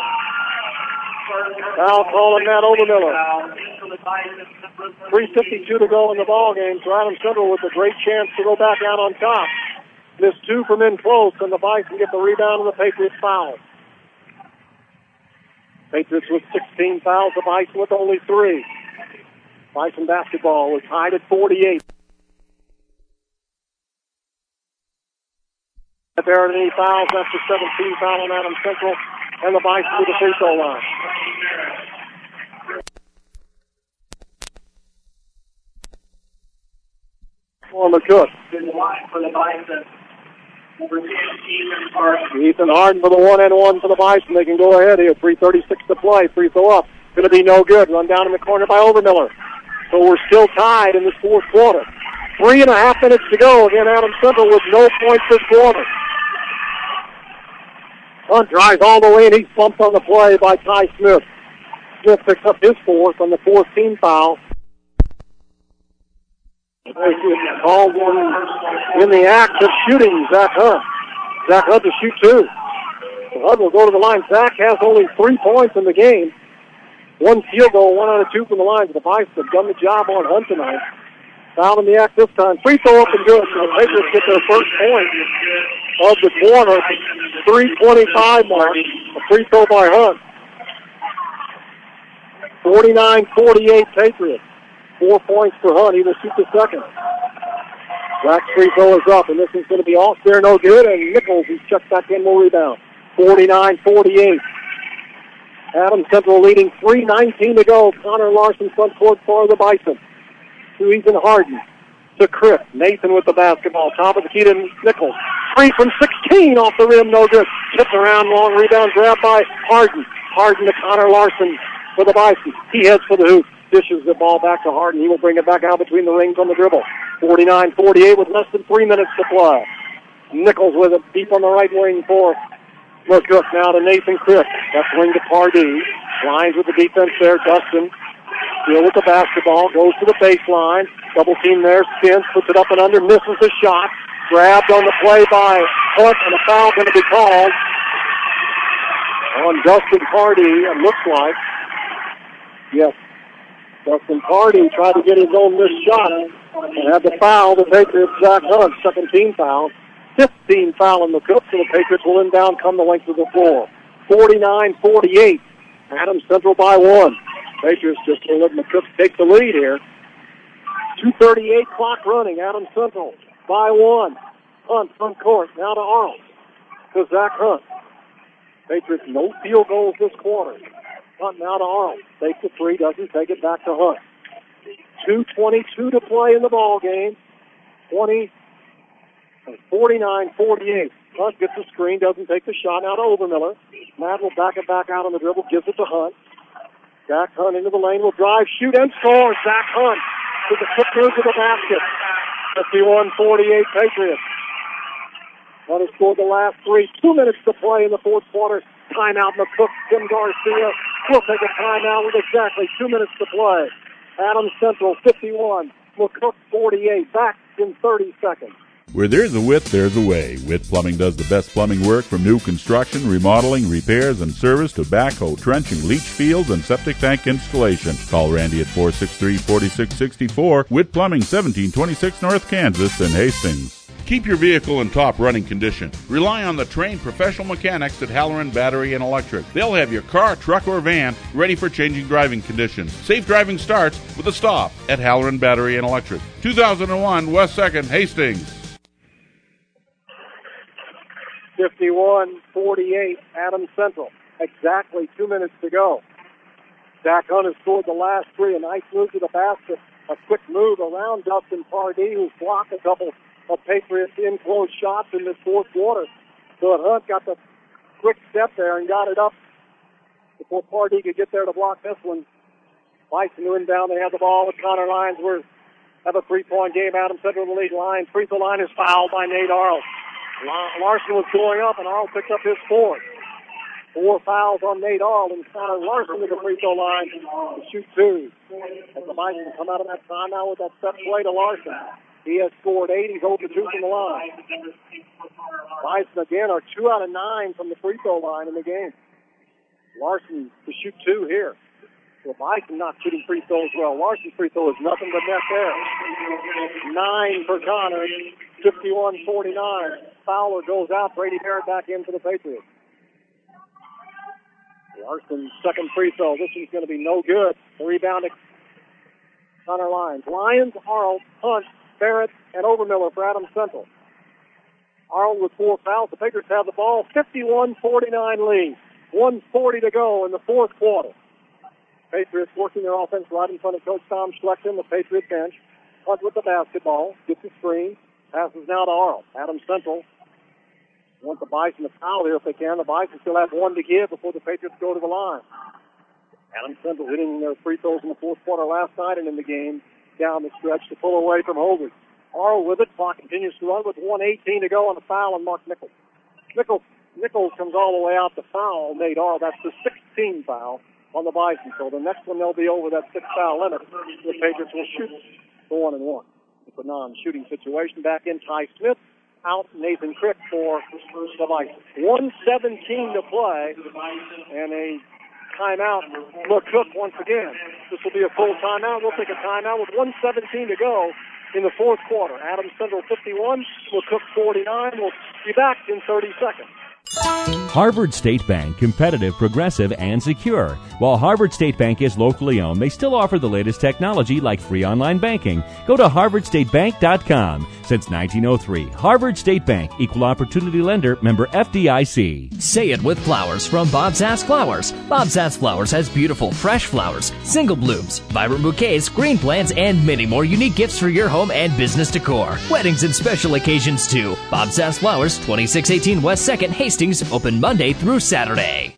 Foul calling Matt Overmiller. three fifty-two to go in the ball game. So Adams Central with a great chance to go back out on top. Missed two from in close, and the Bison get the rebound and the Patriots foul. Patriots with sixteen fouls, the Bison with only three. Bison basketball was tied at forty-eight. If there aren't any fouls, that's the seventeenth foul on Adams Central, and the Bison to the free throw line. For McCook. For the Bison. Ethan Harden for the one and one for the Bison. They can go ahead here. three thirty-six to play. Free throw up. Going to be no good. Run down in the corner by Overmiller. So we're still tied in this fourth quarter. Three and a half minutes to go. Again, Adams Central with no points this quarter. Hunt drives all the way, and he's bumped on the play by Ty Smith. Smith picks up his fourth on the fourth team foul. Called in the act of shooting Zach Hunt. Zach Hunt to shoot two. So Hunt will go to the line. Zach has only three points in the game. One field goal, one out of two from the line. The Bison have done the job on Hunt tonight. Foul in the act this time. Free throw up and good. So the Patriots get their first point of the quarter. three twenty-five mark. A free throw by Hunt. forty-nine forty-eight Patriots. Four points for Hunt. He will shoot the second. Zach's free throw is up, and this is going to be off there, no good. And Nichols, who's checked back in, will rebound. forty-nine forty-eight. Adams Central leading three nineteen to go. Connor Larson front court for the Bison. To Ethan Harden. To Chris. Nathan with the basketball. Top of the key to Nichols. Three from sixteen off the rim. No good. Tipped around. Long rebound grab by Harden. Harden to Connor Larson for the Bison. He heads for the hoop. Dishes the ball back to Harden. He will bring it back out between the rings on the dribble. forty-nine forty-eight with less than three minutes to play. Nichols with it deep on the right wing for McCook. Now to Nathan Chris. Left wing to Pardee. Lines with the defense there. Dustin still with the basketball. Goes to the baseline. Double team there. Spins. Puts it up and under. Misses the shot. Grabbed on the play by Hunt. And a foul going to be called on Dustin Pardee. It looks like. Yes. Dustin Pardee tried to get his own missed shot and had the foul. The Patriots, Zach Hunt, second team foul. fifteen foul in the McCook, so the Patriots will inbound come the length of the floor. forty-nine forty-eight. Adams Central by one. Patriots just will let McCook take the lead here. two thirty-eight clock running. Adams Central by one. Hunt front court. Now to Arnold. To Zach Hunt. Patriots no field goals this quarter. Hunt now to Arnold. Takes the three, doesn't take it back to Hunt. two twenty-two to play in the ball game. twenty, forty-nine forty-eight. Hunt gets the screen, doesn't take the shot. Now to Overmiller. Matt will back it back out on the dribble, gives it to Hunt. Zach Hunt into the lane, will drive, shoot, and score. Zach Hunt with the kick to the basket. fifty-one forty-eight Patriots. Hunt has scored the last three. Two minutes to play in the fourth quarter. Timeout, McCook, Tim Garcia will take a timeout with exactly two minutes to play. Adams Central fifty-one, McCook forty-eight. Back in thirty seconds. Where there's a Witt, there's a way. Witt Plumbing does the best plumbing work from new construction, remodeling, repairs, and service to backhoe, trenching, leach fields, and septic tank installation. Call Randy at four six three, four six six four. Witt Plumbing, seventeen twenty-six North Kansas in Hastings. Keep your vehicle in top running condition. Rely on the trained professional mechanics at Halloran Battery and Electric. They'll have your car, truck, or van ready for changing driving conditions. Safe driving starts with a stop at Halloran Battery and Electric. two thousand one West second, Hastings. fifty-one forty-eight, Adams Central. Exactly two minutes to go. Zach Hunt has scored the last three. A nice move to the basket. A quick move around Dustin Pardee, who's blocked a couple of Patriots in close shots in this fourth quarter. So Hunt got the quick step there and got it up before Pardee could get there to block this one. Bison inbound. They have the ball with Connor Linesworth. Have a three-point game. Adams Central in the lead line. Free throw line is fouled by Nate Arnold. Larson was going up, and Arnold picked up his fourth. Four fouls on Nate Arnold, and Connor Larson to the free throw line to shoot two. As the Bison come out of that timeout with that set play to Larson. He has scored eight. He's over two from the line. Bison again are two out of nine from the free throw line in the game. Larson to shoot two here. So Bison not shooting free throws well. Larson's free throw is nothing but net there. Nine for Connor. fifty-one forty-nine. Fowler goes out. Brady Barrett back in for the Patriots. Larson's second free throw. This one's going to be no good. The rebound to Connor Lyons. Lyons, Arnold, Hunt, Barrett, and Overmiller for Adams Central. Arnold with four fouls. The Patriots have the ball. fifty-one forty-nine lead. one forty to go in the fourth quarter. Patriots working their offense right in front of Coach Tom Schlechten, the Patriot bench. Hunt with the basketball. Gets the screen. Passes now to Arnold. Adams Central want the Bison to foul here if they can. The Bison still have one to give before the Patriots go to the line. Adams Central hitting their free throws in the fourth quarter last night and in the game down the stretch to pull away from Holdridge. Arl with it. Clock continues to run with one eighteen to go on the foul on Mark Nichols. Nichols, Nichols comes all the way out to foul Nate Arl. That's the sixteenth foul on the Bison. So the next one they'll be over that six foul limit. The Patriots will shoot for one and one. It's a non-shooting situation. Back in Ty Smith. Out Nathan Crick for the Bison. one seventeen to play and a timeout. McCook once again. This will be a full timeout. We'll take a timeout with one seventeen to go in the fourth quarter. Adams Central fifty-one, McCook forty-nine. We'll be back in thirty seconds. Harvard State Bank, competitive, progressive, and secure. While Harvard State Bank is locally owned, they still offer the latest technology like free online banking. Go to harvard state bank dot com. Since nineteen oh three, Harvard State Bank, equal opportunity lender, member F D I C. Say it with flowers from Bob's Ass Flowers. Bob's Ass Flowers has beautiful, fresh flowers, single blooms, vibrant bouquets, green plants, and many more unique gifts for your home and business decor. Weddings and special occasions too. Bob's Ass Flowers, twenty-six eighteen West second, Hastings, open Monday through Saturday.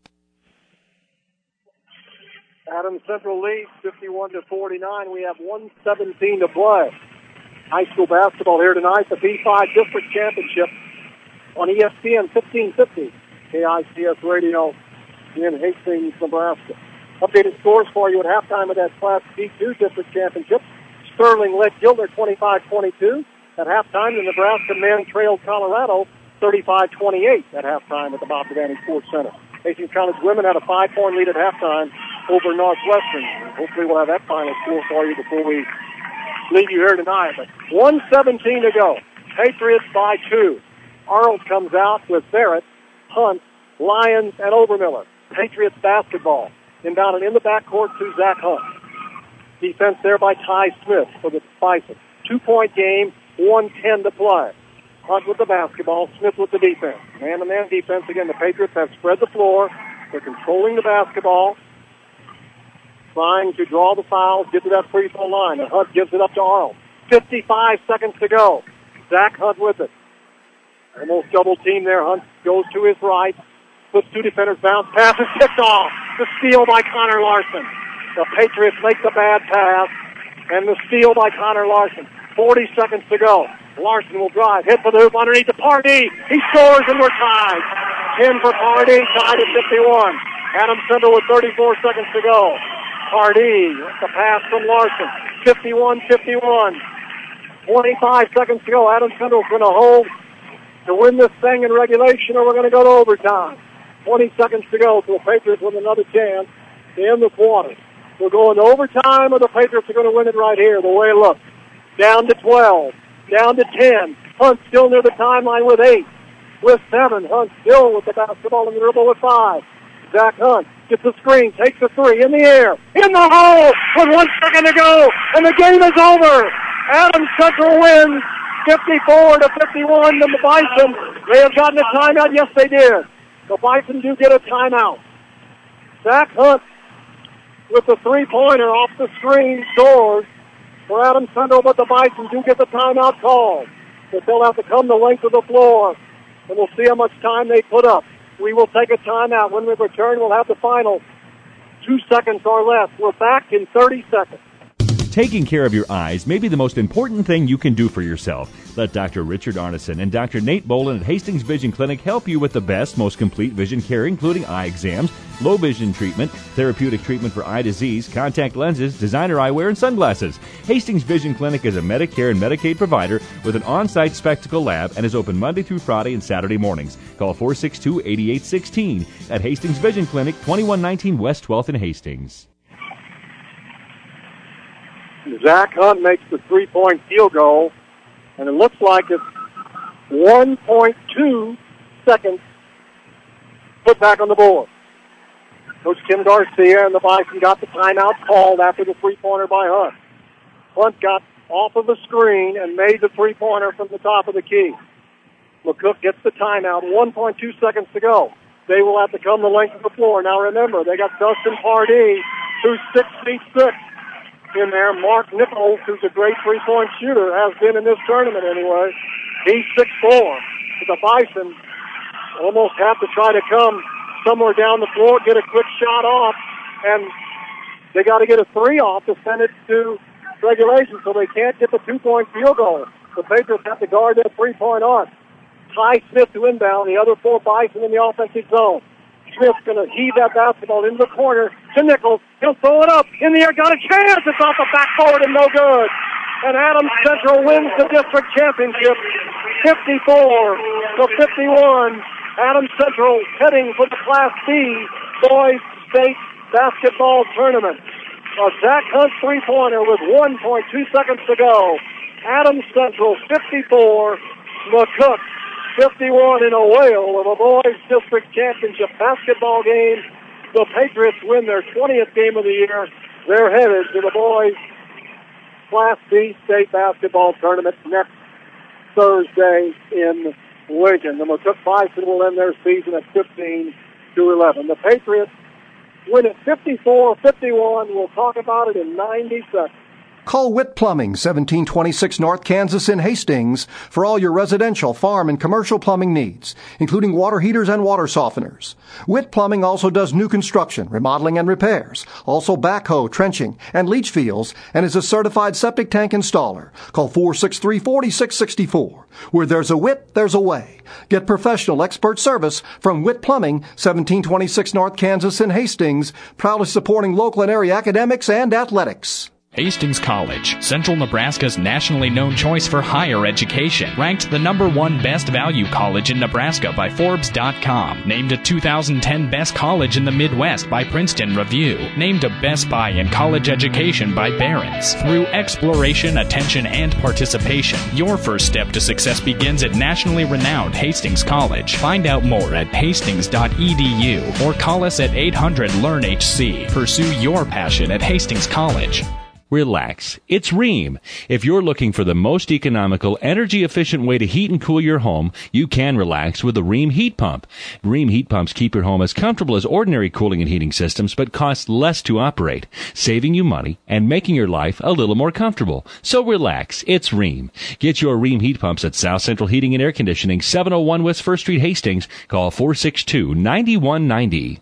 Adams Central leads fifty-one to forty-nine. We have one seventeen to play. High school basketball here tonight, the B five District Championship on E S P N fifteen fifty, K I C S Radio in Hastings, Nebraska. Updated scores for you at halftime of that Class B two District Championship. Sterling led Gilder twenty-five twenty-two. At halftime, the Nebraska men trailed Colorado thirty-five twenty-eight at halftime at the Bob Devaney Sports Center. Hastings College women had a five-point lead at halftime over Northwestern. Hopefully we'll have that final score for you before we leave you here tonight. But one seventeen to go. Patriots by two. Arnold comes out with Barrett, Hunt, Lyons, and Overmiller. Patriots basketball. Inbounded in the backcourt to Zach Hunt. Defense there by Ty Smith for the Bison. Two-point game, one ten to play. Hunt with the basketball, Smith with the defense. Man-to-man defense again. The Patriots have spread the floor. They're controlling the basketball, trying to draw the fouls, get to that free throw line. And Hunt gives it up to Arnold. fifty-five seconds to go. Zach Hunt with it. Almost double team there. Hunt goes to his right, puts two defenders, bounce, pass is tipped off. The steal by Connor Larson. The Patriots make the bad pass, and the steal by Connor Larson. forty seconds to go. Larson will drive, hit for the hoop underneath the Pardee. He scores and we're tied. ten for Pardee, tied at fifty-one. Adams Central with thirty-four seconds to go. Pardee, the pass from Larson. fifty-one fifty-one. twenty-five seconds to go. Adams Central's going to hold to win this thing in regulation, or we're going to go to overtime. twenty seconds to go, so the Patriots with another chance to end the quarter. We're going to overtime, or the Patriots are going to win it right here, the way it looks. Down to twelve. Down to ten. Hunt still near the timeline with eight. With seven. Hunt still with the basketball in the dribble with five. Zach Hunt gets the screen, takes a three in the air, in the hole with one second to go, and the game is over. Adams Central wins fifty-four to fifty-one. The Bison, they have gotten a timeout. Yes, they did. The Bison do get a timeout. Zach Hunt with the three-pointer off the screen scores for Adams Central, but the Bison do get the timeout called. But they'll have to come the length of the floor, and we'll see how much time they put up. We will take a timeout. When we return, we'll have the final two seconds or less. We're back in thirty seconds. Taking care of your eyes may be the most important thing you can do for yourself. Let Doctor Richard Arneson and Doctor Nate Bolin at Hastings Vision Clinic help you with the best, most complete vision care, including eye exams, low vision treatment, therapeutic treatment for eye disease, contact lenses, designer eyewear, and sunglasses. Hastings Vision Clinic is a Medicare and Medicaid provider with an on-site spectacle lab and is open Monday through Friday and Saturday mornings. Call four six two, eight eight one six at Hastings Vision Clinic, twenty-one nineteen West twelfth in Hastings. Zach Hunt makes the three-point field goal, and it looks like it's one point two seconds put back on the board. Coach Tim Garcia and the Bison got the timeout called after the three-pointer by Hunt. Hunt got off of the screen and made the three-pointer from the top of the key. McCook gets the timeout, one point two seconds to go. They will have to come the length of the floor. Now remember, they got Dustin Pardee, who's six feet six. In there, Mark Nichols, who's a great three-point shooter, has been in this tournament anyway. He's six four. The Bison almost have to try to come somewhere down the floor, get a quick shot off, and they got to get a three off to send it to regulation, so they can't get the two-point field goal. The Patriots have to guard that three-point arc. Ty Smith to inbound, the other four Bison in the offensive zone. Smith's going to heave that basketball into the corner to Nichols. He'll throw it up in the air, got a chance. It's off the backboard and no good. And Adams Central wins the district championship, fifty-four to fifty-one. Adams Central heading for the Class B Boys State Basketball Tournament. A Zach Hunt three-pointer with one point two seconds to go. Adams Central fifty-four, McCook fifty-one in a whale of a boys district championship basketball game. The Patriots win their twentieth game of the year. They're headed to the boys Class B state basketball tournament next Thursday in Lincoln. The McCook Bison will end their season at fifteen to eleven. The Patriots win it fifty-four fifty-one. We'll talk about it in ninety seconds. Call Witt Plumbing, seventeen twenty-six North Kansas in Hastings, for all your residential, farm, and commercial plumbing needs, including water heaters and water softeners. Witt Plumbing also does new construction, remodeling, and repairs, also backhoe, trenching, and leach fields, and is a certified septic tank installer. Call four six three, four six six four. Where there's a Witt, there's a way. Get professional expert service from Witt Plumbing, seventeen twenty-six North Kansas in Hastings, proudly supporting local and area academics and athletics. Hastings College, Central Nebraska's nationally known choice for higher education. Ranked the number one best value college in Nebraska by Forbes dot com. Named a two thousand ten best college in the Midwest by Princeton Review. Named a Best Buy in college education by Barron's. Through exploration, attention, and participation, your first step to success begins at nationally renowned Hastings College. Find out more at hastings dot e d u or call us at eight hundred learn H C. Pursue your passion at Hastings College. Relax. It's Rheem. If you're looking for the most economical, energy-efficient way to heat and cool your home, you can relax with the Rheem heat pump. Rheem heat pumps keep your home as comfortable as ordinary cooling and heating systems, but cost less to operate, saving you money and making your life a little more comfortable. So relax. It's Rheem. Get your Rheem heat pumps at South Central Heating and Air Conditioning, seven oh one West First Street, Hastings. Call four six two, nine one nine zero.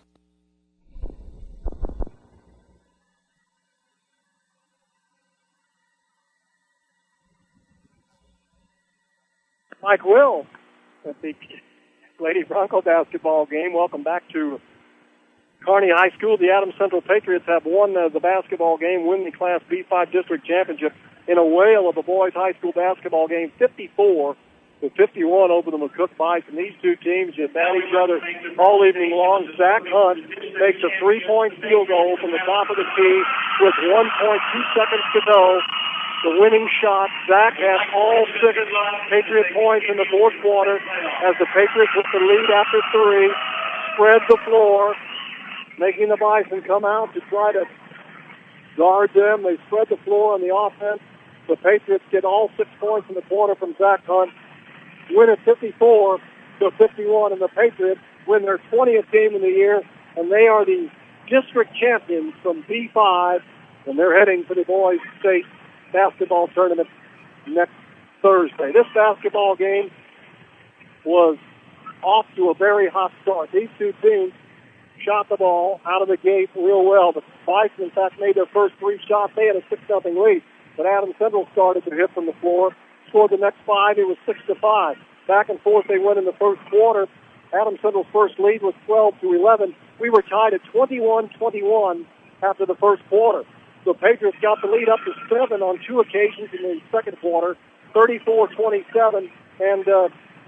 Mike Will at the Lady Bronco basketball game. Welcome back to Kearney High School. The Adams Central Patriots have won uh, the basketball game, win the Class B five district championship in a whale of a boys high school basketball game, fifty-four to fifty-one over the McCook Bison. These two teams just at each other all evening long. Zach Hunt makes a three-point field goal from the top of the key with one point two seconds to go. The winning shot. Zach has all six Patriot points in the fourth quarter as the Patriots with the lead after three spread the floor, making the Bison come out to try to guard them. They spread the floor on the offense. The Patriots get all six points in the quarter from Zach Hunt. Win at fifty-four to fifty-one, and the Patriots win their twentieth game of the year, and they are the district champions from B five, and they're heading for the boys' state basketball tournament next Thursday. This basketball game was off to a very hot start. These two teams shot the ball out of the gate real well. The Bison, in fact, made their first three shots. They had a six nothing lead, but Adams Central started to hit from the floor. Scored the next five. It was six to five. Back and forth they went in the first quarter. Adams Central's first lead was twelve to eleven. We were tied at twenty-one twenty-one after the first quarter. The Patriots got the lead up to seven on two occasions in the second quarter, thirty-four twenty-seven and uh,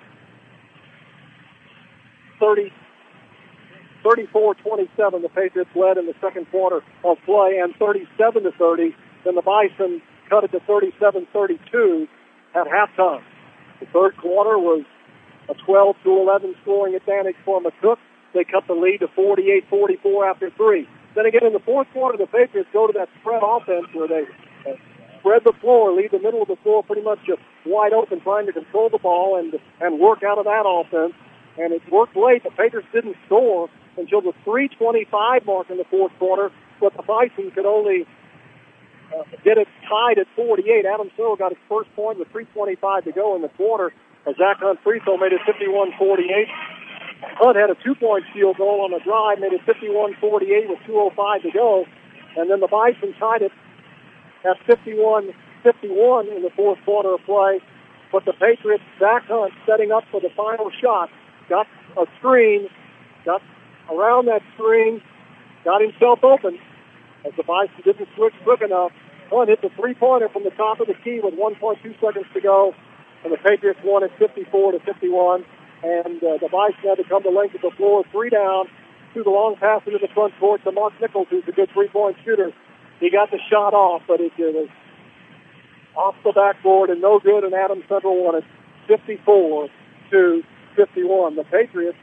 thirty, thirty-four twenty-seven. The Patriots led in the second quarter of play, and thirty-seven to thirty. Then the Bison cut it to thirty-seven thirty-two at halftime. The third quarter was a twelve to eleven scoring advantage for McCook. They cut the lead to forty-eight forty-four after three. Then again, in the fourth quarter, the Patriots go to that spread offense where they uh, spread the floor, leave the middle of the floor pretty much just wide open, trying to control the ball and and work out of that offense. And it worked late. The Patriots didn't score until the three twenty-five mark in the fourth quarter, but the Bison could only uh, get it tied at forty-eight. Adams Central got his first point with three twenty-five to go in the quarter. A Zach Hunt free throw made it fifty-one forty-eight. Hunt had a two-point field goal on the drive, made it fifty-one forty-eight with two oh five to go. And then the Bison tied it at fifty-one fifty-one in the fourth quarter of play. But the Patriots, Zach Hunt, setting up for the final shot, got a screen, got around that screen, got himself open. As the Bison didn't switch quick enough, Hunt hit the three-pointer from the top of the key with one point two seconds to go, and the Patriots won it fifty-four to fifty-one. And uh, the Bison had to come to length of the floor, three down, threw the long pass into the front court to Mark Nichols, who's a good three-point shooter. He got the shot off, but it, it was off the backboard and no good, and Adams Central won it fifty-four to fifty-one. The Patriots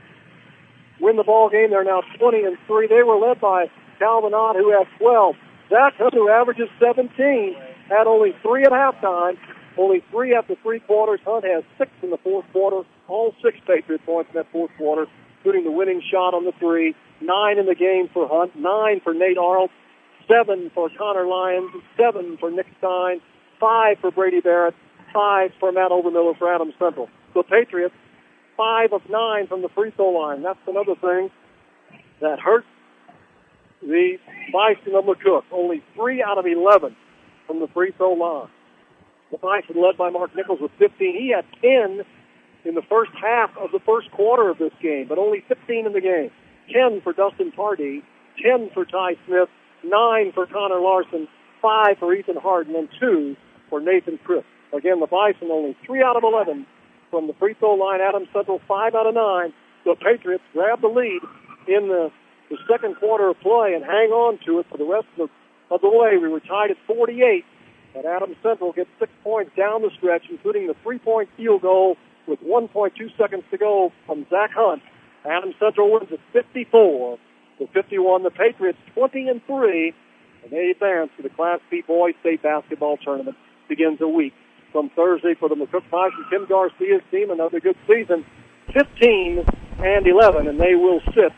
win the ball game. They're now twenty and three. They were led by Calvin Ott, who had twelve. Zach Hunt, who averages seventeen, had only three at halftime, only three after three quarters. Hunt has six in the fourth quarter, all six Patriot points in that fourth quarter, including the winning shot on the three. Nine in the game for Hunt, nine for Nate Arnold, seven for Connor Lyons, seven for Nick Stein, five for Brady Barrett, five for Matt Overmiller for Adams Central. The Patriots, five of nine from the free throw line. That's another thing that hurt the Bison of McCook. Only three out of eleven from the free throw line. The Bison led by Mark Nichols with fifteen. He had ten in the first half of the first quarter of this game, but only fifteen in the game. ten for Dustin Pardee, ten for Ty Smith, nine for Connor Larson, five for Ethan Harden, and two for Nathan Crisp. Again, the Bison only three out of eleven from the free throw line. Adams Central five out of nine. The Patriots grab the lead in the, the second quarter of play and hang on to it for the rest of the, of the way. We were tied at forty-eight, and Adams Central gets six points down the stretch, including the three-point field goal with one point two seconds to go from Zach Hunt. Adams Central wins at fifty-four to fifty-one. The Patriots twenty and three, and they advance to the Class B Boys State Basketball Tournament. Begins a week from Thursday for the McCook Bison. Tim Garcia's team, another good season, fifteen and eleven, and they will sit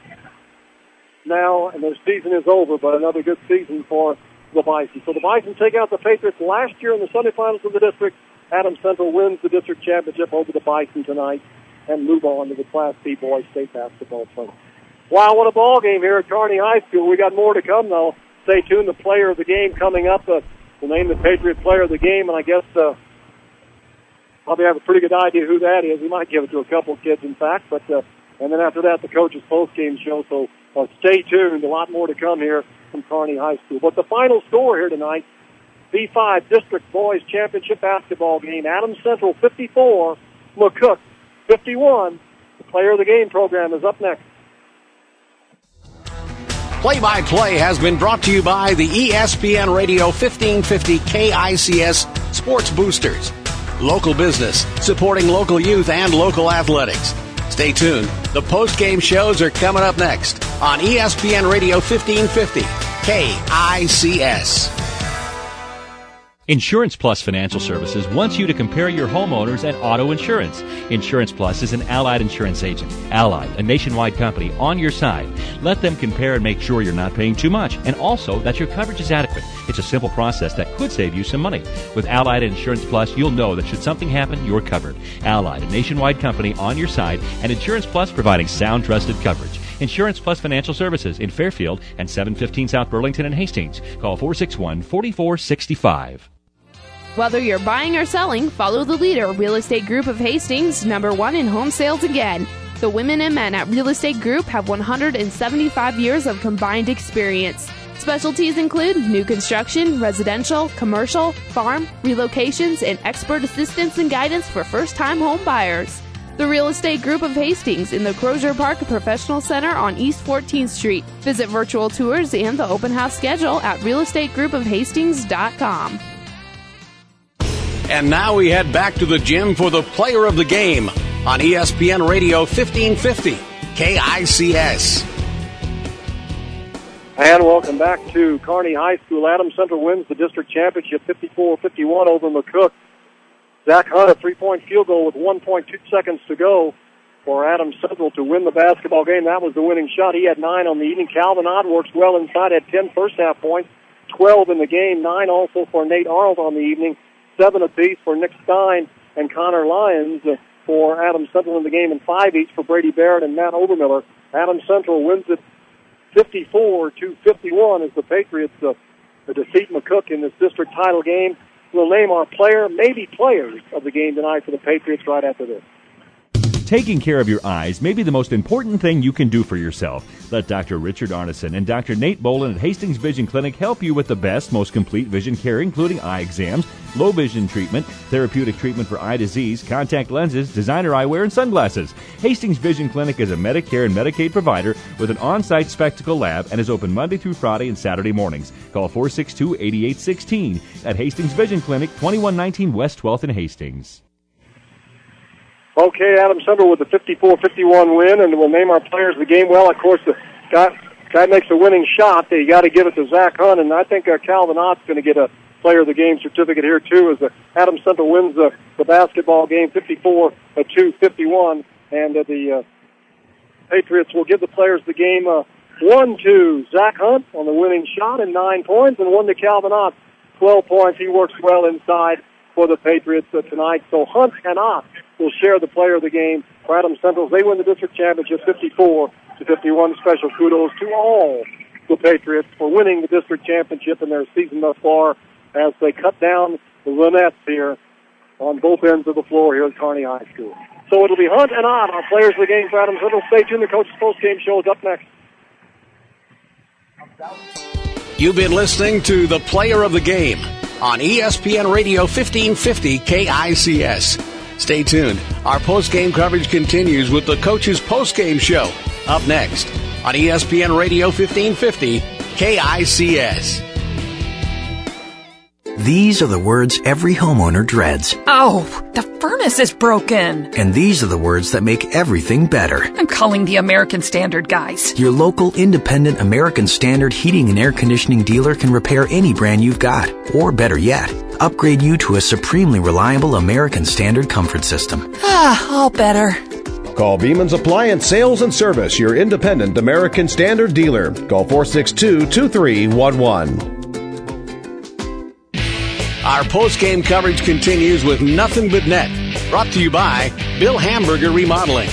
now, and their season is over, but another good season for the Bison. So the Bison take out the Patriots last year in the semifinals of the district. Adams Central wins the district championship over the Bison tonight and move on to the Class B Boys State Basketball Tournament. Wow, what a ball game here at Kearney High School. We got more to come, though. Stay tuned. The player of the game coming up. Uh, we'll name the Patriot player of the game, and I guess uh, probably have a pretty good idea who that is. We might give it to a couple of kids, in fact. But uh, and then after that, the coach's post-game show. So uh, stay tuned. A lot more to come here from Kearney High School. But the final score here tonight, B five District Boys Championship Basketball game. Adams Central fifty-four, McCook fifty-one. The player of the game program is up next. Play-by-play has been brought to you by the E S P N Radio fifteen fifty K I C S Sports Boosters. Local business, supporting local youth and local athletics. Stay tuned. The post-game shows are coming up next on E S P N Radio fifteen fifty K I C S. Insurance Plus Financial Services wants you to compare your homeowners and auto insurance. Insurance Plus is an Allied insurance agent. Allied, a nationwide company, on your side. Let them compare and make sure you're not paying too much, and also that your coverage is adequate. It's a simple process that could save you some money. With Allied Insurance Plus, you'll know that should something happen, you're covered. Allied, a nationwide company, on your side, and Insurance Plus providing sound, trusted coverage. Insurance Plus Financial Services in Fairfield and seven fifteen South Burlington and Hastings. Call four six one, four four six five. Whether you're buying or selling, follow the leader, Real Estate Group of Hastings, number one in home sales again. The women and men at Real Estate Group have one hundred seventy-five years of combined experience. Specialties include new construction, residential, commercial, farm, relocations, and expert assistance and guidance for first-time home buyers. The Real Estate Group of Hastings in the Crozier Park Professional Center on East fourteenth Street. Visit virtual tours and the open house schedule at real estate group of hastings dot com. And now we head back to the gym for the player of the game on E S P N Radio fifteen fifty K I C S. And welcome back to Kearney High School. Adams Central wins the district championship fifty-four fifty-one over McCook. Zach Hunt, a three-point field goal with one point two seconds to go for Adams Central to win the basketball game. That was the winning shot. He had nine on the evening. Calvin Ott works well inside, had ten first-half points, twelve in the game, nine also for Nate Arnold on the evening, seven apiece for Nick Stein and Connor Lyons. for Adams Central in the game, and five each for Brady Barrett and Matt Obermiller. Adams Central wins it fifty-four to fifty-one as the Patriots uh, defeat McCook in this district title game. We'll name our player, maybe players, of the game tonight for the Patriots right after this. Taking care of your eyes may be the most important thing you can do for yourself. Let Doctor Richard Arneson and Doctor Nate Boland at Hastings Vision Clinic help you with the best, most complete vision care, including eye exams, low vision treatment, therapeutic treatment for eye disease, contact lenses, designer eyewear, and sunglasses. Hastings Vision Clinic is a Medicare and Medicaid provider with an on-site spectacle lab and is open Monday through Friday and Saturday mornings. Call four six two, eight eight one six at Hastings Vision Clinic, twenty-one nineteen West twelfth in Hastings. Okay, Adams Central with the fifty-four fifty-one win, and we'll name our players of the game. Well, of course, the guy, guy makes a winning shot. You got to give it to Zach Hunt, and I think uh, Calvin Ott's going to get a player of the game certificate here, too, as the Adams Central wins the, the basketball game fifty-four to fifty-one, and uh, the uh, Patriots will give the players of the game uh, one to Zach Hunt on the winning shot and nine points, and one to Calvin Ott, twelve points. He works well inside for the Patriots uh, tonight. So Hunt and Ott will share the player of the game for Adams Central. They win the district championship fifty-four to fifty-one. Special kudos to all the Patriots for winning the district championship in their season thus far as they cut down the Lunettes here on both ends of the floor here at Kearney High School. So it'll be Hunt and Ott, our players of the game for Adams Central. Stay tuned. The coach's post-game show is up next. You've been listening to the Player of the Game on E S P N Radio fifteen fifty K I C S. Stay tuned. Our post-game coverage continues with the coach's post-game show up next on E S P N Radio fifteen fifty K I C S. These are the words every homeowner dreads. Oh, the furnace is broken. And these are the words that make everything better. I'm calling the American Standard guys. Your local independent American Standard heating and air conditioning dealer can repair any brand you've got. Or better yet, upgrade you to a supremely reliable American Standard comfort system. Ah, all better. Call Beeman's Appliance Sales and Service, your independent American Standard dealer. Call four six two, two three one one. Our post-game coverage continues with Nothing But Net, brought to you by Bill Hamburger Remodeling.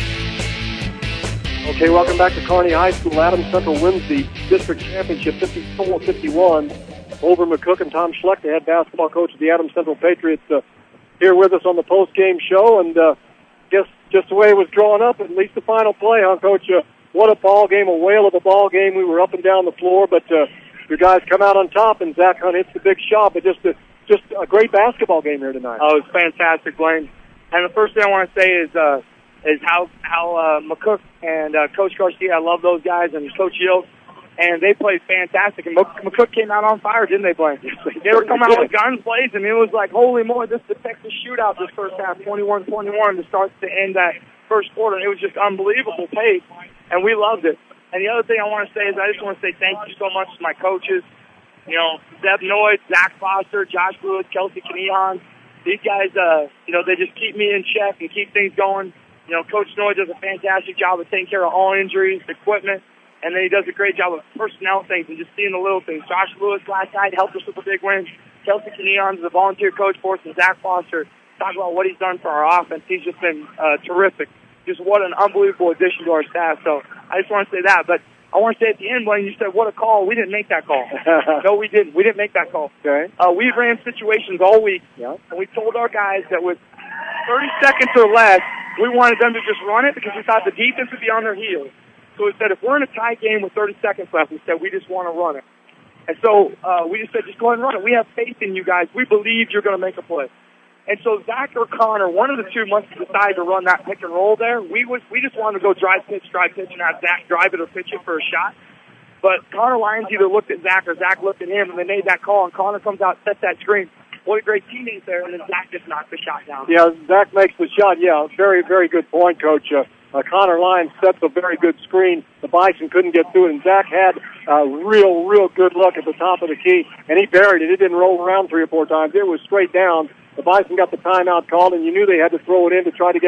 Okay, welcome back to Kearney High School. Adams Central wins the district championship fifty-four fifty-one over McCook, and Tom Schleck, the head basketball coach of the Adams Central Patriots, uh, here with us on the post-game show. And uh, guess just the way it was drawn up, at least the final play, huh, Coach? Uh, what a ball game, a whale of a ball game. We were up and down the floor, but uh, your guys come out on top, and Zach Hunt hits the big shot. But just a, just a great basketball game here tonight. Oh, it was fantastic, Blaine. And the first thing I want to say is uh, is how how uh, McCook and uh, Coach Garcia, I love those guys, and Coach Yield, and they played fantastic. And McCook came out on fire, didn't they, Blaine? They were coming out with guns blazing. It was like, holy moly, this is the Texas shootout this first half, twenty-one twenty-one to start to end that first quarter. And it was just unbelievable pace, and we loved it. And the other thing I want to say is I just want to say thank you so much to my coaches. You know, Deb Noyd, Zach Foster, Josh Lewis, Kelsey Kanihan. These guys, uh, you know, they just keep me in check and keep things going. You know, Coach Noyd does a fantastic job of taking care of all injuries, equipment, and then he does a great job of personnel things and just seeing the little things. Josh Lewis last night helped us with a big win. Kelsey Kanihan is a volunteer coach for us, and Zach Foster talk about what he's done for our offense. He's just been uh, terrific. Just what an unbelievable addition to our staff. So I just want to say that. But I want to say at the end, Blaine, you said, what a call. We didn't make that call. No, we didn't. We didn't make that call. Okay. Uh, we ran situations all week, yeah. and we told our guys that with thirty seconds or less, we wanted them to just run it because we thought the defense would be on their heels. So we said, if we're in a tie game with thirty seconds left, we said, we just want to run it. And so uh, we just said, just go ahead and run it. We have faith in you guys. We believe you're going to make a play. And so Zach or Connor, one of the two must decide to run that pick and roll there. We was we just wanted to go drive, pitch, drive, pitch, and have Zach drive it or pitch it for a shot. But Connor Lyons either looked at Zach or Zach looked at him, and they made that call, and Connor comes out, sets that screen. What a great teammate there, and then Zach just knocked the shot down. Yeah, Zach makes the shot. Yeah, very, very good point, Coach. Uh, uh, Connor Lyons sets a very good screen. The Bison couldn't get through it, and Zach had a real, real good look at the top of the key, and he buried it. It didn't roll around three or four times. It was straight down. The Bison got the timeout called, and you knew they had to throw it in to try to get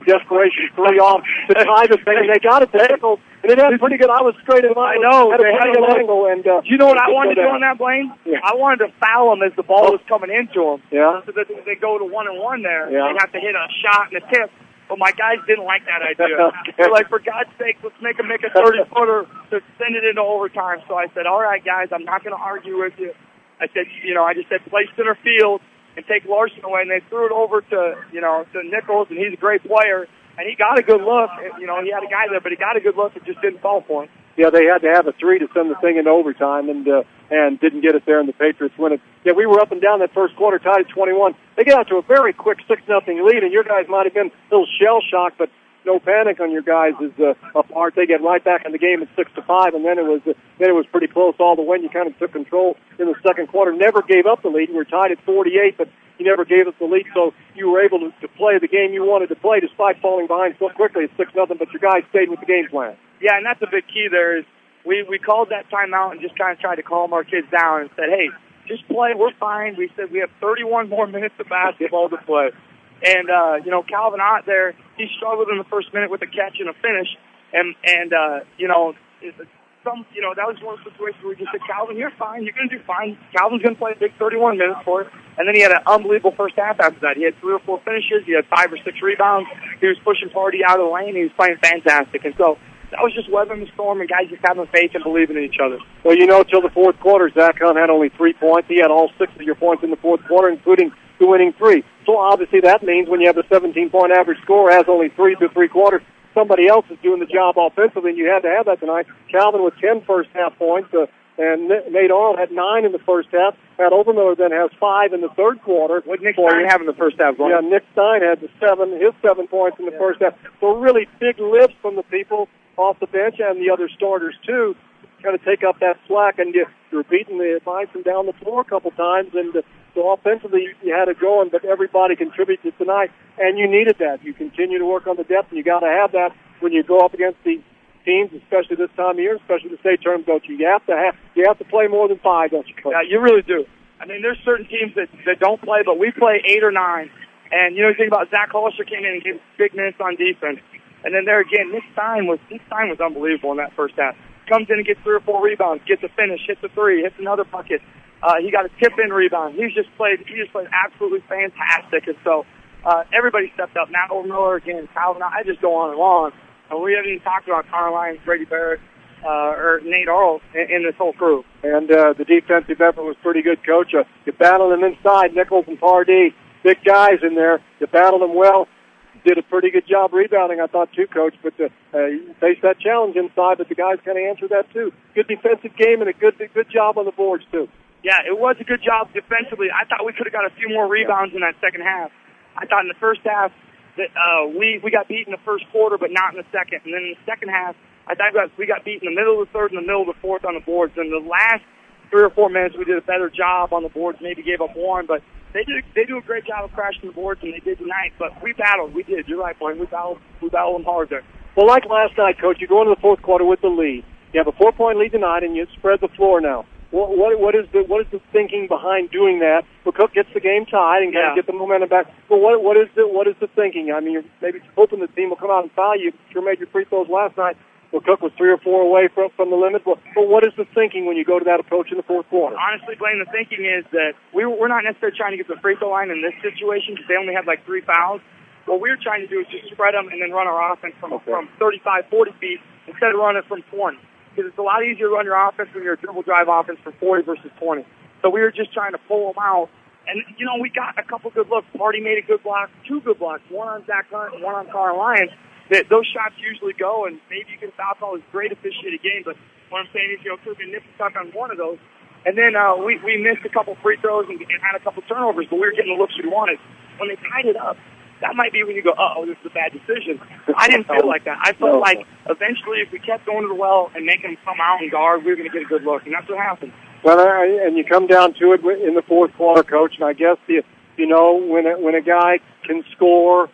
desperation three off to tie the thing, and they got it to Nichols, and it had pretty good. I was straight in line. I know. Had a They had pretty a good angle, and uh, you know what I it wanted to go do down. on that, Blaine? Yeah. I wanted to foul him as the ball Oh. was coming into him. Yeah. So that they go to one and one there. Yeah. They have to hit a shot and a tip. But my guys didn't like that idea. Okay. They're like, for God's sake, let's make them make a thirty-footer to send it into overtime. So I said, all right, guys, I'm not going to argue with you. I said, you know, I just said play center field and take Larson away. And they threw it over to, you know, to Nichols, and he's a great player. And he got a good look. You know, he had a guy there, but he got a good look. It just didn't fall for him. Yeah, they had to have a three to send the thing into overtime, and uh, and didn't get it there, and the Patriots win it. Yeah, we were up and down that first quarter, tied at twenty-one. They get out to a very quick six nothing lead, and your guys might have been a little shell-shocked, but no panic on your guys' uh, part. They get right back in the game at six to five, and then it was uh, then it was pretty close all the way. And you kind of took control in the second quarter. Never gave up the lead. You were tied at forty-eight, but you never gave us the lead, so you were able to, to play the game you wanted to play despite falling behind so quickly at six nothing. But your guys stayed with the game plan. Yeah, and that's a big key there is we, we called that timeout and just kind of tried to calm our kids down and said, hey, just play. We're fine. We said we have thirty-one more minutes of basketball to play. And, uh, you know, Calvin Ott there, he struggled in the first minute with a catch and a finish. And, and uh, you know, some, you know, that was one of the situations where we just said, Calvin, you're fine. You're going to do fine. Calvin's going to play a big thirty-one minutes for it. And then he had an unbelievable first half after that. He had three or four finishes. He had five or six rebounds. He was pushing Party out of the lane. He was playing fantastic. And so that was just weathering the storm and guys just having faith and believing in each other. Well, you know, till the fourth quarter, Zach Hunt had only three points. He had all six of your points in the fourth quarter, including the winning three. So obviously that means when you have a seventeen-point average score, has only three through three quarters, somebody else is doing the job offensively, and you had to have that tonight. Calvin with ten first-half points, uh, and Nate Arnold had nine in the first half. Pat Overmiller then has five in the third quarter. What did Nick Stein have in the first half? Yeah, Nick Stein had the seven, his seven points in the yeah. first half. So really big lifts from the people off the bench and the other starters, too, kind of take up that slack, and you, you're beating the Bison down the floor a couple times, and uh, so offensively you had it going, but everybody contributed tonight, and you needed that. You continue to work on the depth, and you got to have that when you go up against these teams, especially this time of year, especially the state tournament, don't you? You have to have you have to play more than five, don't you, Coach? Yeah, you really do. I mean, there's certain teams that, that don't play, but we play eight or nine. And you know, you think about Zach Hollister came in and gave big minutes on defense. And then there again, Nick Stein was Nick Stein was unbelievable in that first half. Comes in and gets three or four rebounds, gets a finish, hits a three, hits another bucket. Uh, he got a tip-in rebound. He's just played. He just played absolutely fantastic. And so uh, everybody stepped up. Matt Miller again, Calvin. I just go on and on. And we haven't even talked about Carline, Brady Barrett, uh, or Nate Arnold in, in this whole crew. And uh, the defensive effort was pretty good, Coach. Uh, you battled them inside, Nichols and Pardee, big guys in there. You battled them well. Did a pretty good job rebounding, I thought, too, Coach. But uh, uh, you faced that challenge inside, but the guys kind of answered that, too. Good defensive game and a good good job on the boards, too. Yeah, it was a good job defensively. I thought we could have got a few more rebounds yeah. in that second half. I thought in the first half that uh, we, we got beat in the first quarter, but not in the second. And then in the second half, I thought we got, we got beat in the middle of the third and the middle of the fourth on the boards. And the last three or four minutes, we did a better job on the boards, maybe gave up one, but They do they do a great job of crashing the boards, and they did tonight. But we battled. We did. You're right, Blaine. We battled. We battled them hard there. Well, like last night, Coach, you go into the fourth quarter with the lead. You have a four-point lead tonight, and you spread the floor now. What what, what is the what is the thinking behind doing that? McCook gets the game tied and yeah. get the momentum back. But what what is the what is the thinking? I mean, you're maybe hoping the team will come out and foul you. Sure made your free throws last night. McCook was three or four away from from the limit. But, but what is the thinking when you go to that approach in the fourth quarter? Honestly, Blaine, the thinking is that we, we're not necessarily trying to get the free throw line in this situation because they only had like three fouls. What we're trying to do is just spread them and then run our offense from, okay. from thirty-five, forty feet instead of running from twenty. Because it's a lot easier to run your offense when you're a dribble drive offense from forty versus twenty. So we were just trying to pull them out. And, you know, we got a couple good looks. Party made a good block, two good blocks, one on Zach Hunt and one on Carl Lyons. That those shots usually go, and maybe you can foul call. It's great officiated game, but what I'm saying is, you know, could have been nipped stuck on one of those. And then uh, we, we missed a couple free throws and, and had a couple turnovers, but we were getting the looks we wanted. When they tied it up, that might be when you go, uh-oh, this is a bad decision. I didn't feel like that. I felt like eventually if we kept going to the well and making them come out and guard, we were going to get a good look, and that's what happened. Well, uh, and you come down to it in the fourth quarter, Coach, and I guess, you, you know, when a, when a guy can score,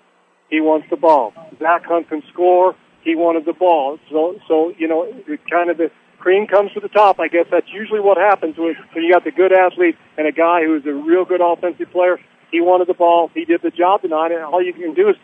he wants the ball. Zach Hunt can score. He wanted the ball. So, so you know, kind of the cream comes to the top. I guess that's usually what happens when, when you got the good athlete and a guy who's a real good offensive player. He wanted the ball. He did the job tonight, and all you can do is say,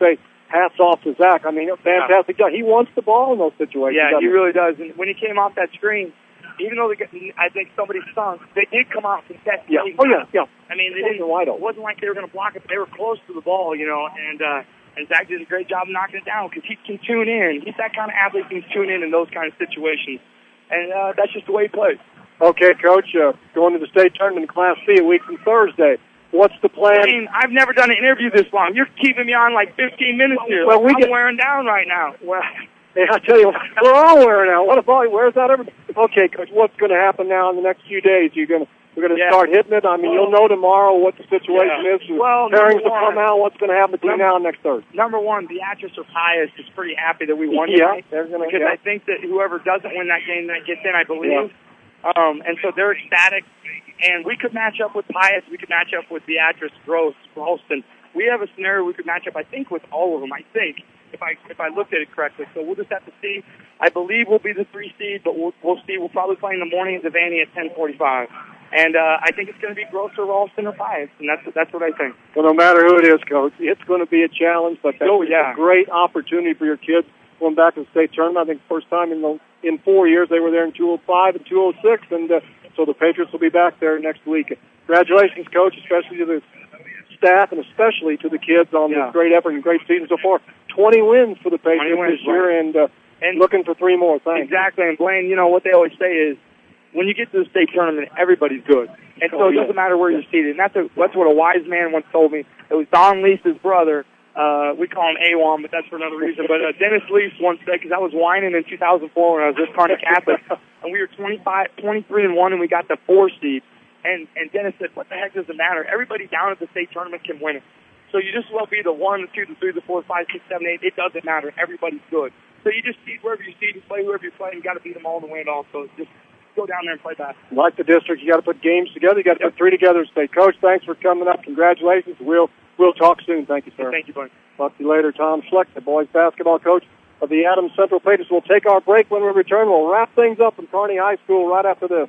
hats off to Zach. I mean, fantastic job. He wants the ball in those situations. Yeah, he he? really does. And when he came off that screen, even though they, I think somebody stunk, they did come out and contest. Yeah. Oh, yeah, yeah. I mean, they didn't, it wasn't like they were going to block it, but they were close to the ball, you know, and uh, and Zach did a great job knocking it down because he can tune in. He's that kind of athlete who can tune in in those kind of situations, and uh, that's just the way he plays. Okay, Coach, uh, going to the state tournament in Class C a week from Thursday. What's the plan? I mean, I've never done an interview this long. You're keeping me on like fifteen minutes here. Well, we I'm get, wearing down right now. Well, hey, I tell you, we're all wearing out. What about where's that ever? Okay, Coach, what's going to happen now in the next few days? You're going to we're going to yeah. start hitting it. I mean, you'll know tomorrow what the situation yeah. is. Well, pairings will one, come out. What's going to happen between number, now and next Thursday? Number one, Beatrice or Pius is pretty happy that we won yeah, tonight. They're gonna, because yeah. I think that whoever doesn't win that game that gets in, I believe. Yeah. Um, and so they're ecstatic. And we could match up with Pius. We could match up with Beatrice, Gross, Ralston. We have a scenario we could match up, I think, with all of them, I think, if I if I looked at it correctly. So we'll just have to see. I believe we'll be the three seed, but we'll, we'll see. We'll probably play in the morning at Devaney at ten forty-five. And uh, I think it's going to be Gross or Ralston or Pius, and that's that's what I think. Well, no matter who it is, Coach, it's going to be a challenge, but that's oh, yeah. a great opportunity for your kids going back to the state tournament. I think first time in the, in four years they were there in two oh five and two oh six, and uh, so the Patriots will be back there next week. Congratulations, Coach, especially to the staff and especially to the kids on yeah. this great effort and great season so far. twenty wins for the Patriots wins, this year, right. and, uh, and looking for three more. Thanks. Exactly, and Blaine, you know, what they always say is, when you get to the state tournament, everybody's good. And so oh, it yeah. doesn't matter where you're seated. And that's, a, that's what a wise man once told me. It was Don Leese's brother. Uh, we call him A W A M, but that's for another reason. But uh, Dennis Lease once said, because I was whining in two thousand four when I was with Kearney Catholic, and we were twenty-five, twenty-three and one, and we got the four seed. And, and Dennis said, what the heck does it matter? Everybody down at the state tournament can win it. So you just will be the one, the two, the three, the four, five, six, seven, eight. It doesn't matter. Everybody's good. So you just see wherever you see, you play whoever you play. You got to beat them all to win it all. So just go down there and play basketball. Like the district, you got to put games together. You got to yep. put three together. State Coach, thanks for coming up. Congratulations. We'll we'll talk soon. Thank you, sir. Thank you, buddy. Talk to you later. Tom Schleck, the boys basketball coach of the Adams Central Patriots. We'll take our break. When we return, we'll wrap things up in Kearney High School right after this.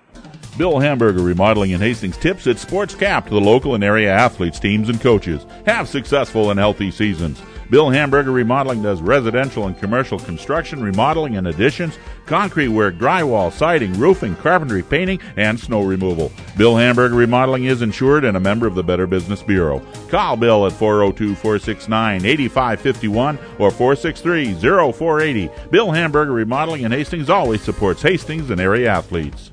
Bill Hamburger Remodeling in Hastings tips its sports cap to the local and area athletes, teams, and coaches. Have successful and healthy seasons. Bill Hamburger Remodeling does residential and commercial construction, remodeling and additions, concrete work, drywall, siding, roofing, carpentry, painting, and snow removal. Bill Hamburger Remodeling is insured and a member of the Better Business Bureau. Call Bill at four oh two, four six nine, eight five five one or four six three, oh four eight oh. Bill Hamburger Remodeling in Hastings always supports Hastings and area athletes.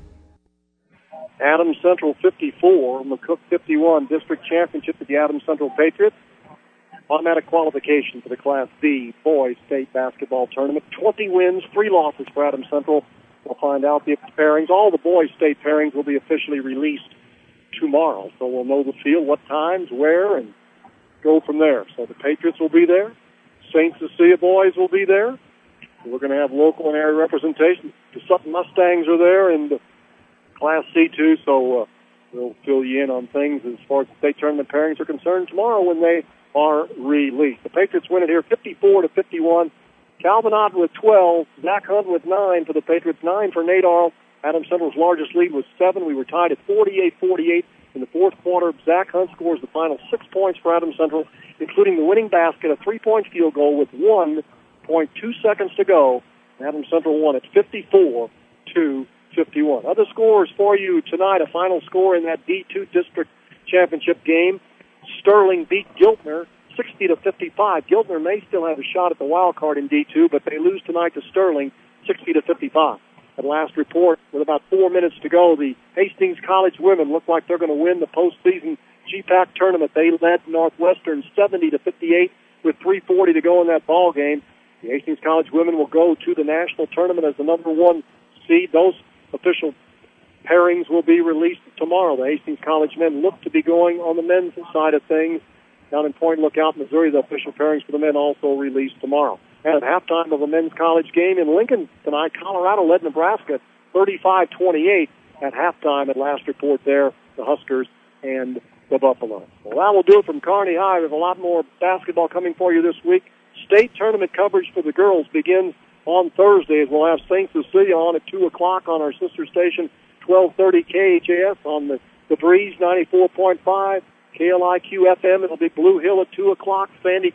Adams Central fifty-four, McCook fifty-one, district championship of the Adams Central Patriots. Automatic qualification for the Class B boys state basketball tournament. twenty wins, three losses for Adams Central. We'll find out the pairings. All the boys state pairings will be officially released tomorrow, so we'll know the field, what times, where, and go from there. So the Patriots will be there. Saint Cecilia boys will be there. We're going to have local and area representation. The Sutton Mustangs are there, and the Class C too, so uh, we'll fill you in on things as far as the state tournament pairings are concerned tomorrow when they are released. The Patriots win it here fifty-four to fifty-one. Calvin Ott with twelve, Zach Hunt with nine for the Patriots, nine for Nate Arl. Adams Central's largest lead was seven. We were tied at forty-eight forty-eight in the fourth quarter. Zach Hunt scores the final six points for Adams Central, including the winning basket, a three-point field goal with one point two seconds to go. Adams Central won at fifty-four to fifty-one. Other scores for you tonight, a final score in that D two district championship game. Sterling beat Giltner sixty to fifty-five. Giltner may still have a shot at the wild card in D two, but they lose tonight to Sterling sixty to fifty-five. At last report, with about four minutes to go, the Hastings College women look like they're going to win the postseason G PAC tournament. They led Northwestern seventy to fifty-eight with three forty to go in that ball game. The Hastings College women will go to the national tournament as the number one seed. Those official pairings will be released tomorrow. The Hastings College men look to be going on the men's side of things. Down in Point Lookout, Missouri, the official pairings for the men also released tomorrow. And at halftime of a men's college game in Lincoln tonight, Colorado led Nebraska thirty-five twenty-eight at halftime. At last report there, the Huskers and the Buffalo. Well, that will do it from Kearney High. There's a lot more basketball coming for you this week. State tournament coverage for the girls begins on Thursday, as we'll have Saint Cecilia on at two o'clock on our sister station, twelve thirty K H A S on the, the Breeze ninety-four point five, K L I Q F M. It'll be Blue Hill at two o'clock, Sandy Creek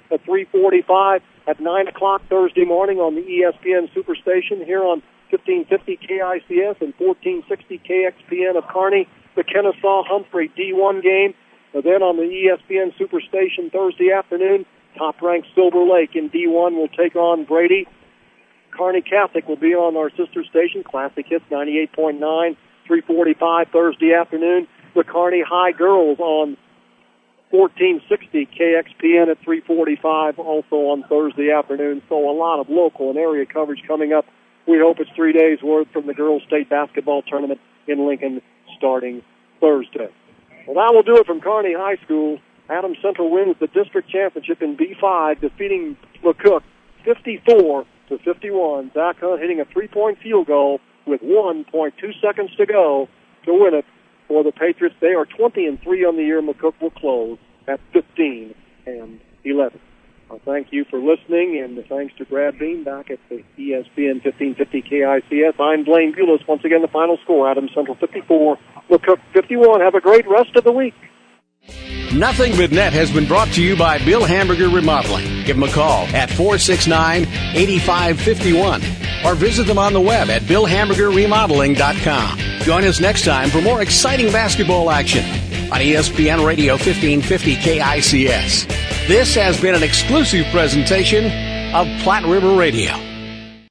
at three forty-five. At nine o'clock Thursday morning on the E S P N Superstation here on fifteen fifty K I C S and fourteen sixty K X P N of Kearney, the Kennesaw-Humphrey D one game. And then on the E S P N Superstation Thursday afternoon, top-ranked Silver Lake in D one will take on Brady. Kearney Catholic will be on our sister station, Classic Hits ninety-eight point nine, three forty-five Thursday afternoon. The Kearney High Girls on fourteen sixty K X P N at three forty-five, also on Thursday afternoon. So a lot of local and area coverage coming up. We hope it's three days' worth from the girls' state basketball tournament in Lincoln starting Thursday. Well, that will do it from Kearney High School. Adams Central wins the district championship in B five, defeating McCook fifty-four to fifty-one. Zach Hunt hitting a three-point field goal with one point two seconds to go to win it for the Patriots. They are twenty and three on the year. McCook will close at fifteen and eleven. Well, thank you for listening, and thanks to Brad Beam back at the E S P N fifteen fifty K I C S. I'm Blaine Bulis. Once again, the final score, Adams Central fifty-four, McCook fifty-one. Have a great rest of the week. Nothing But Net has been brought to you by Bill Hamburger Remodeling. Give them a call at four six nine, eight five five one or visit them on the web at bill hamburger remodeling dot com. Join us next time for more exciting basketball action on E S P N Radio fifteen fifty K I C S. This has been an exclusive presentation of Platte River Radio.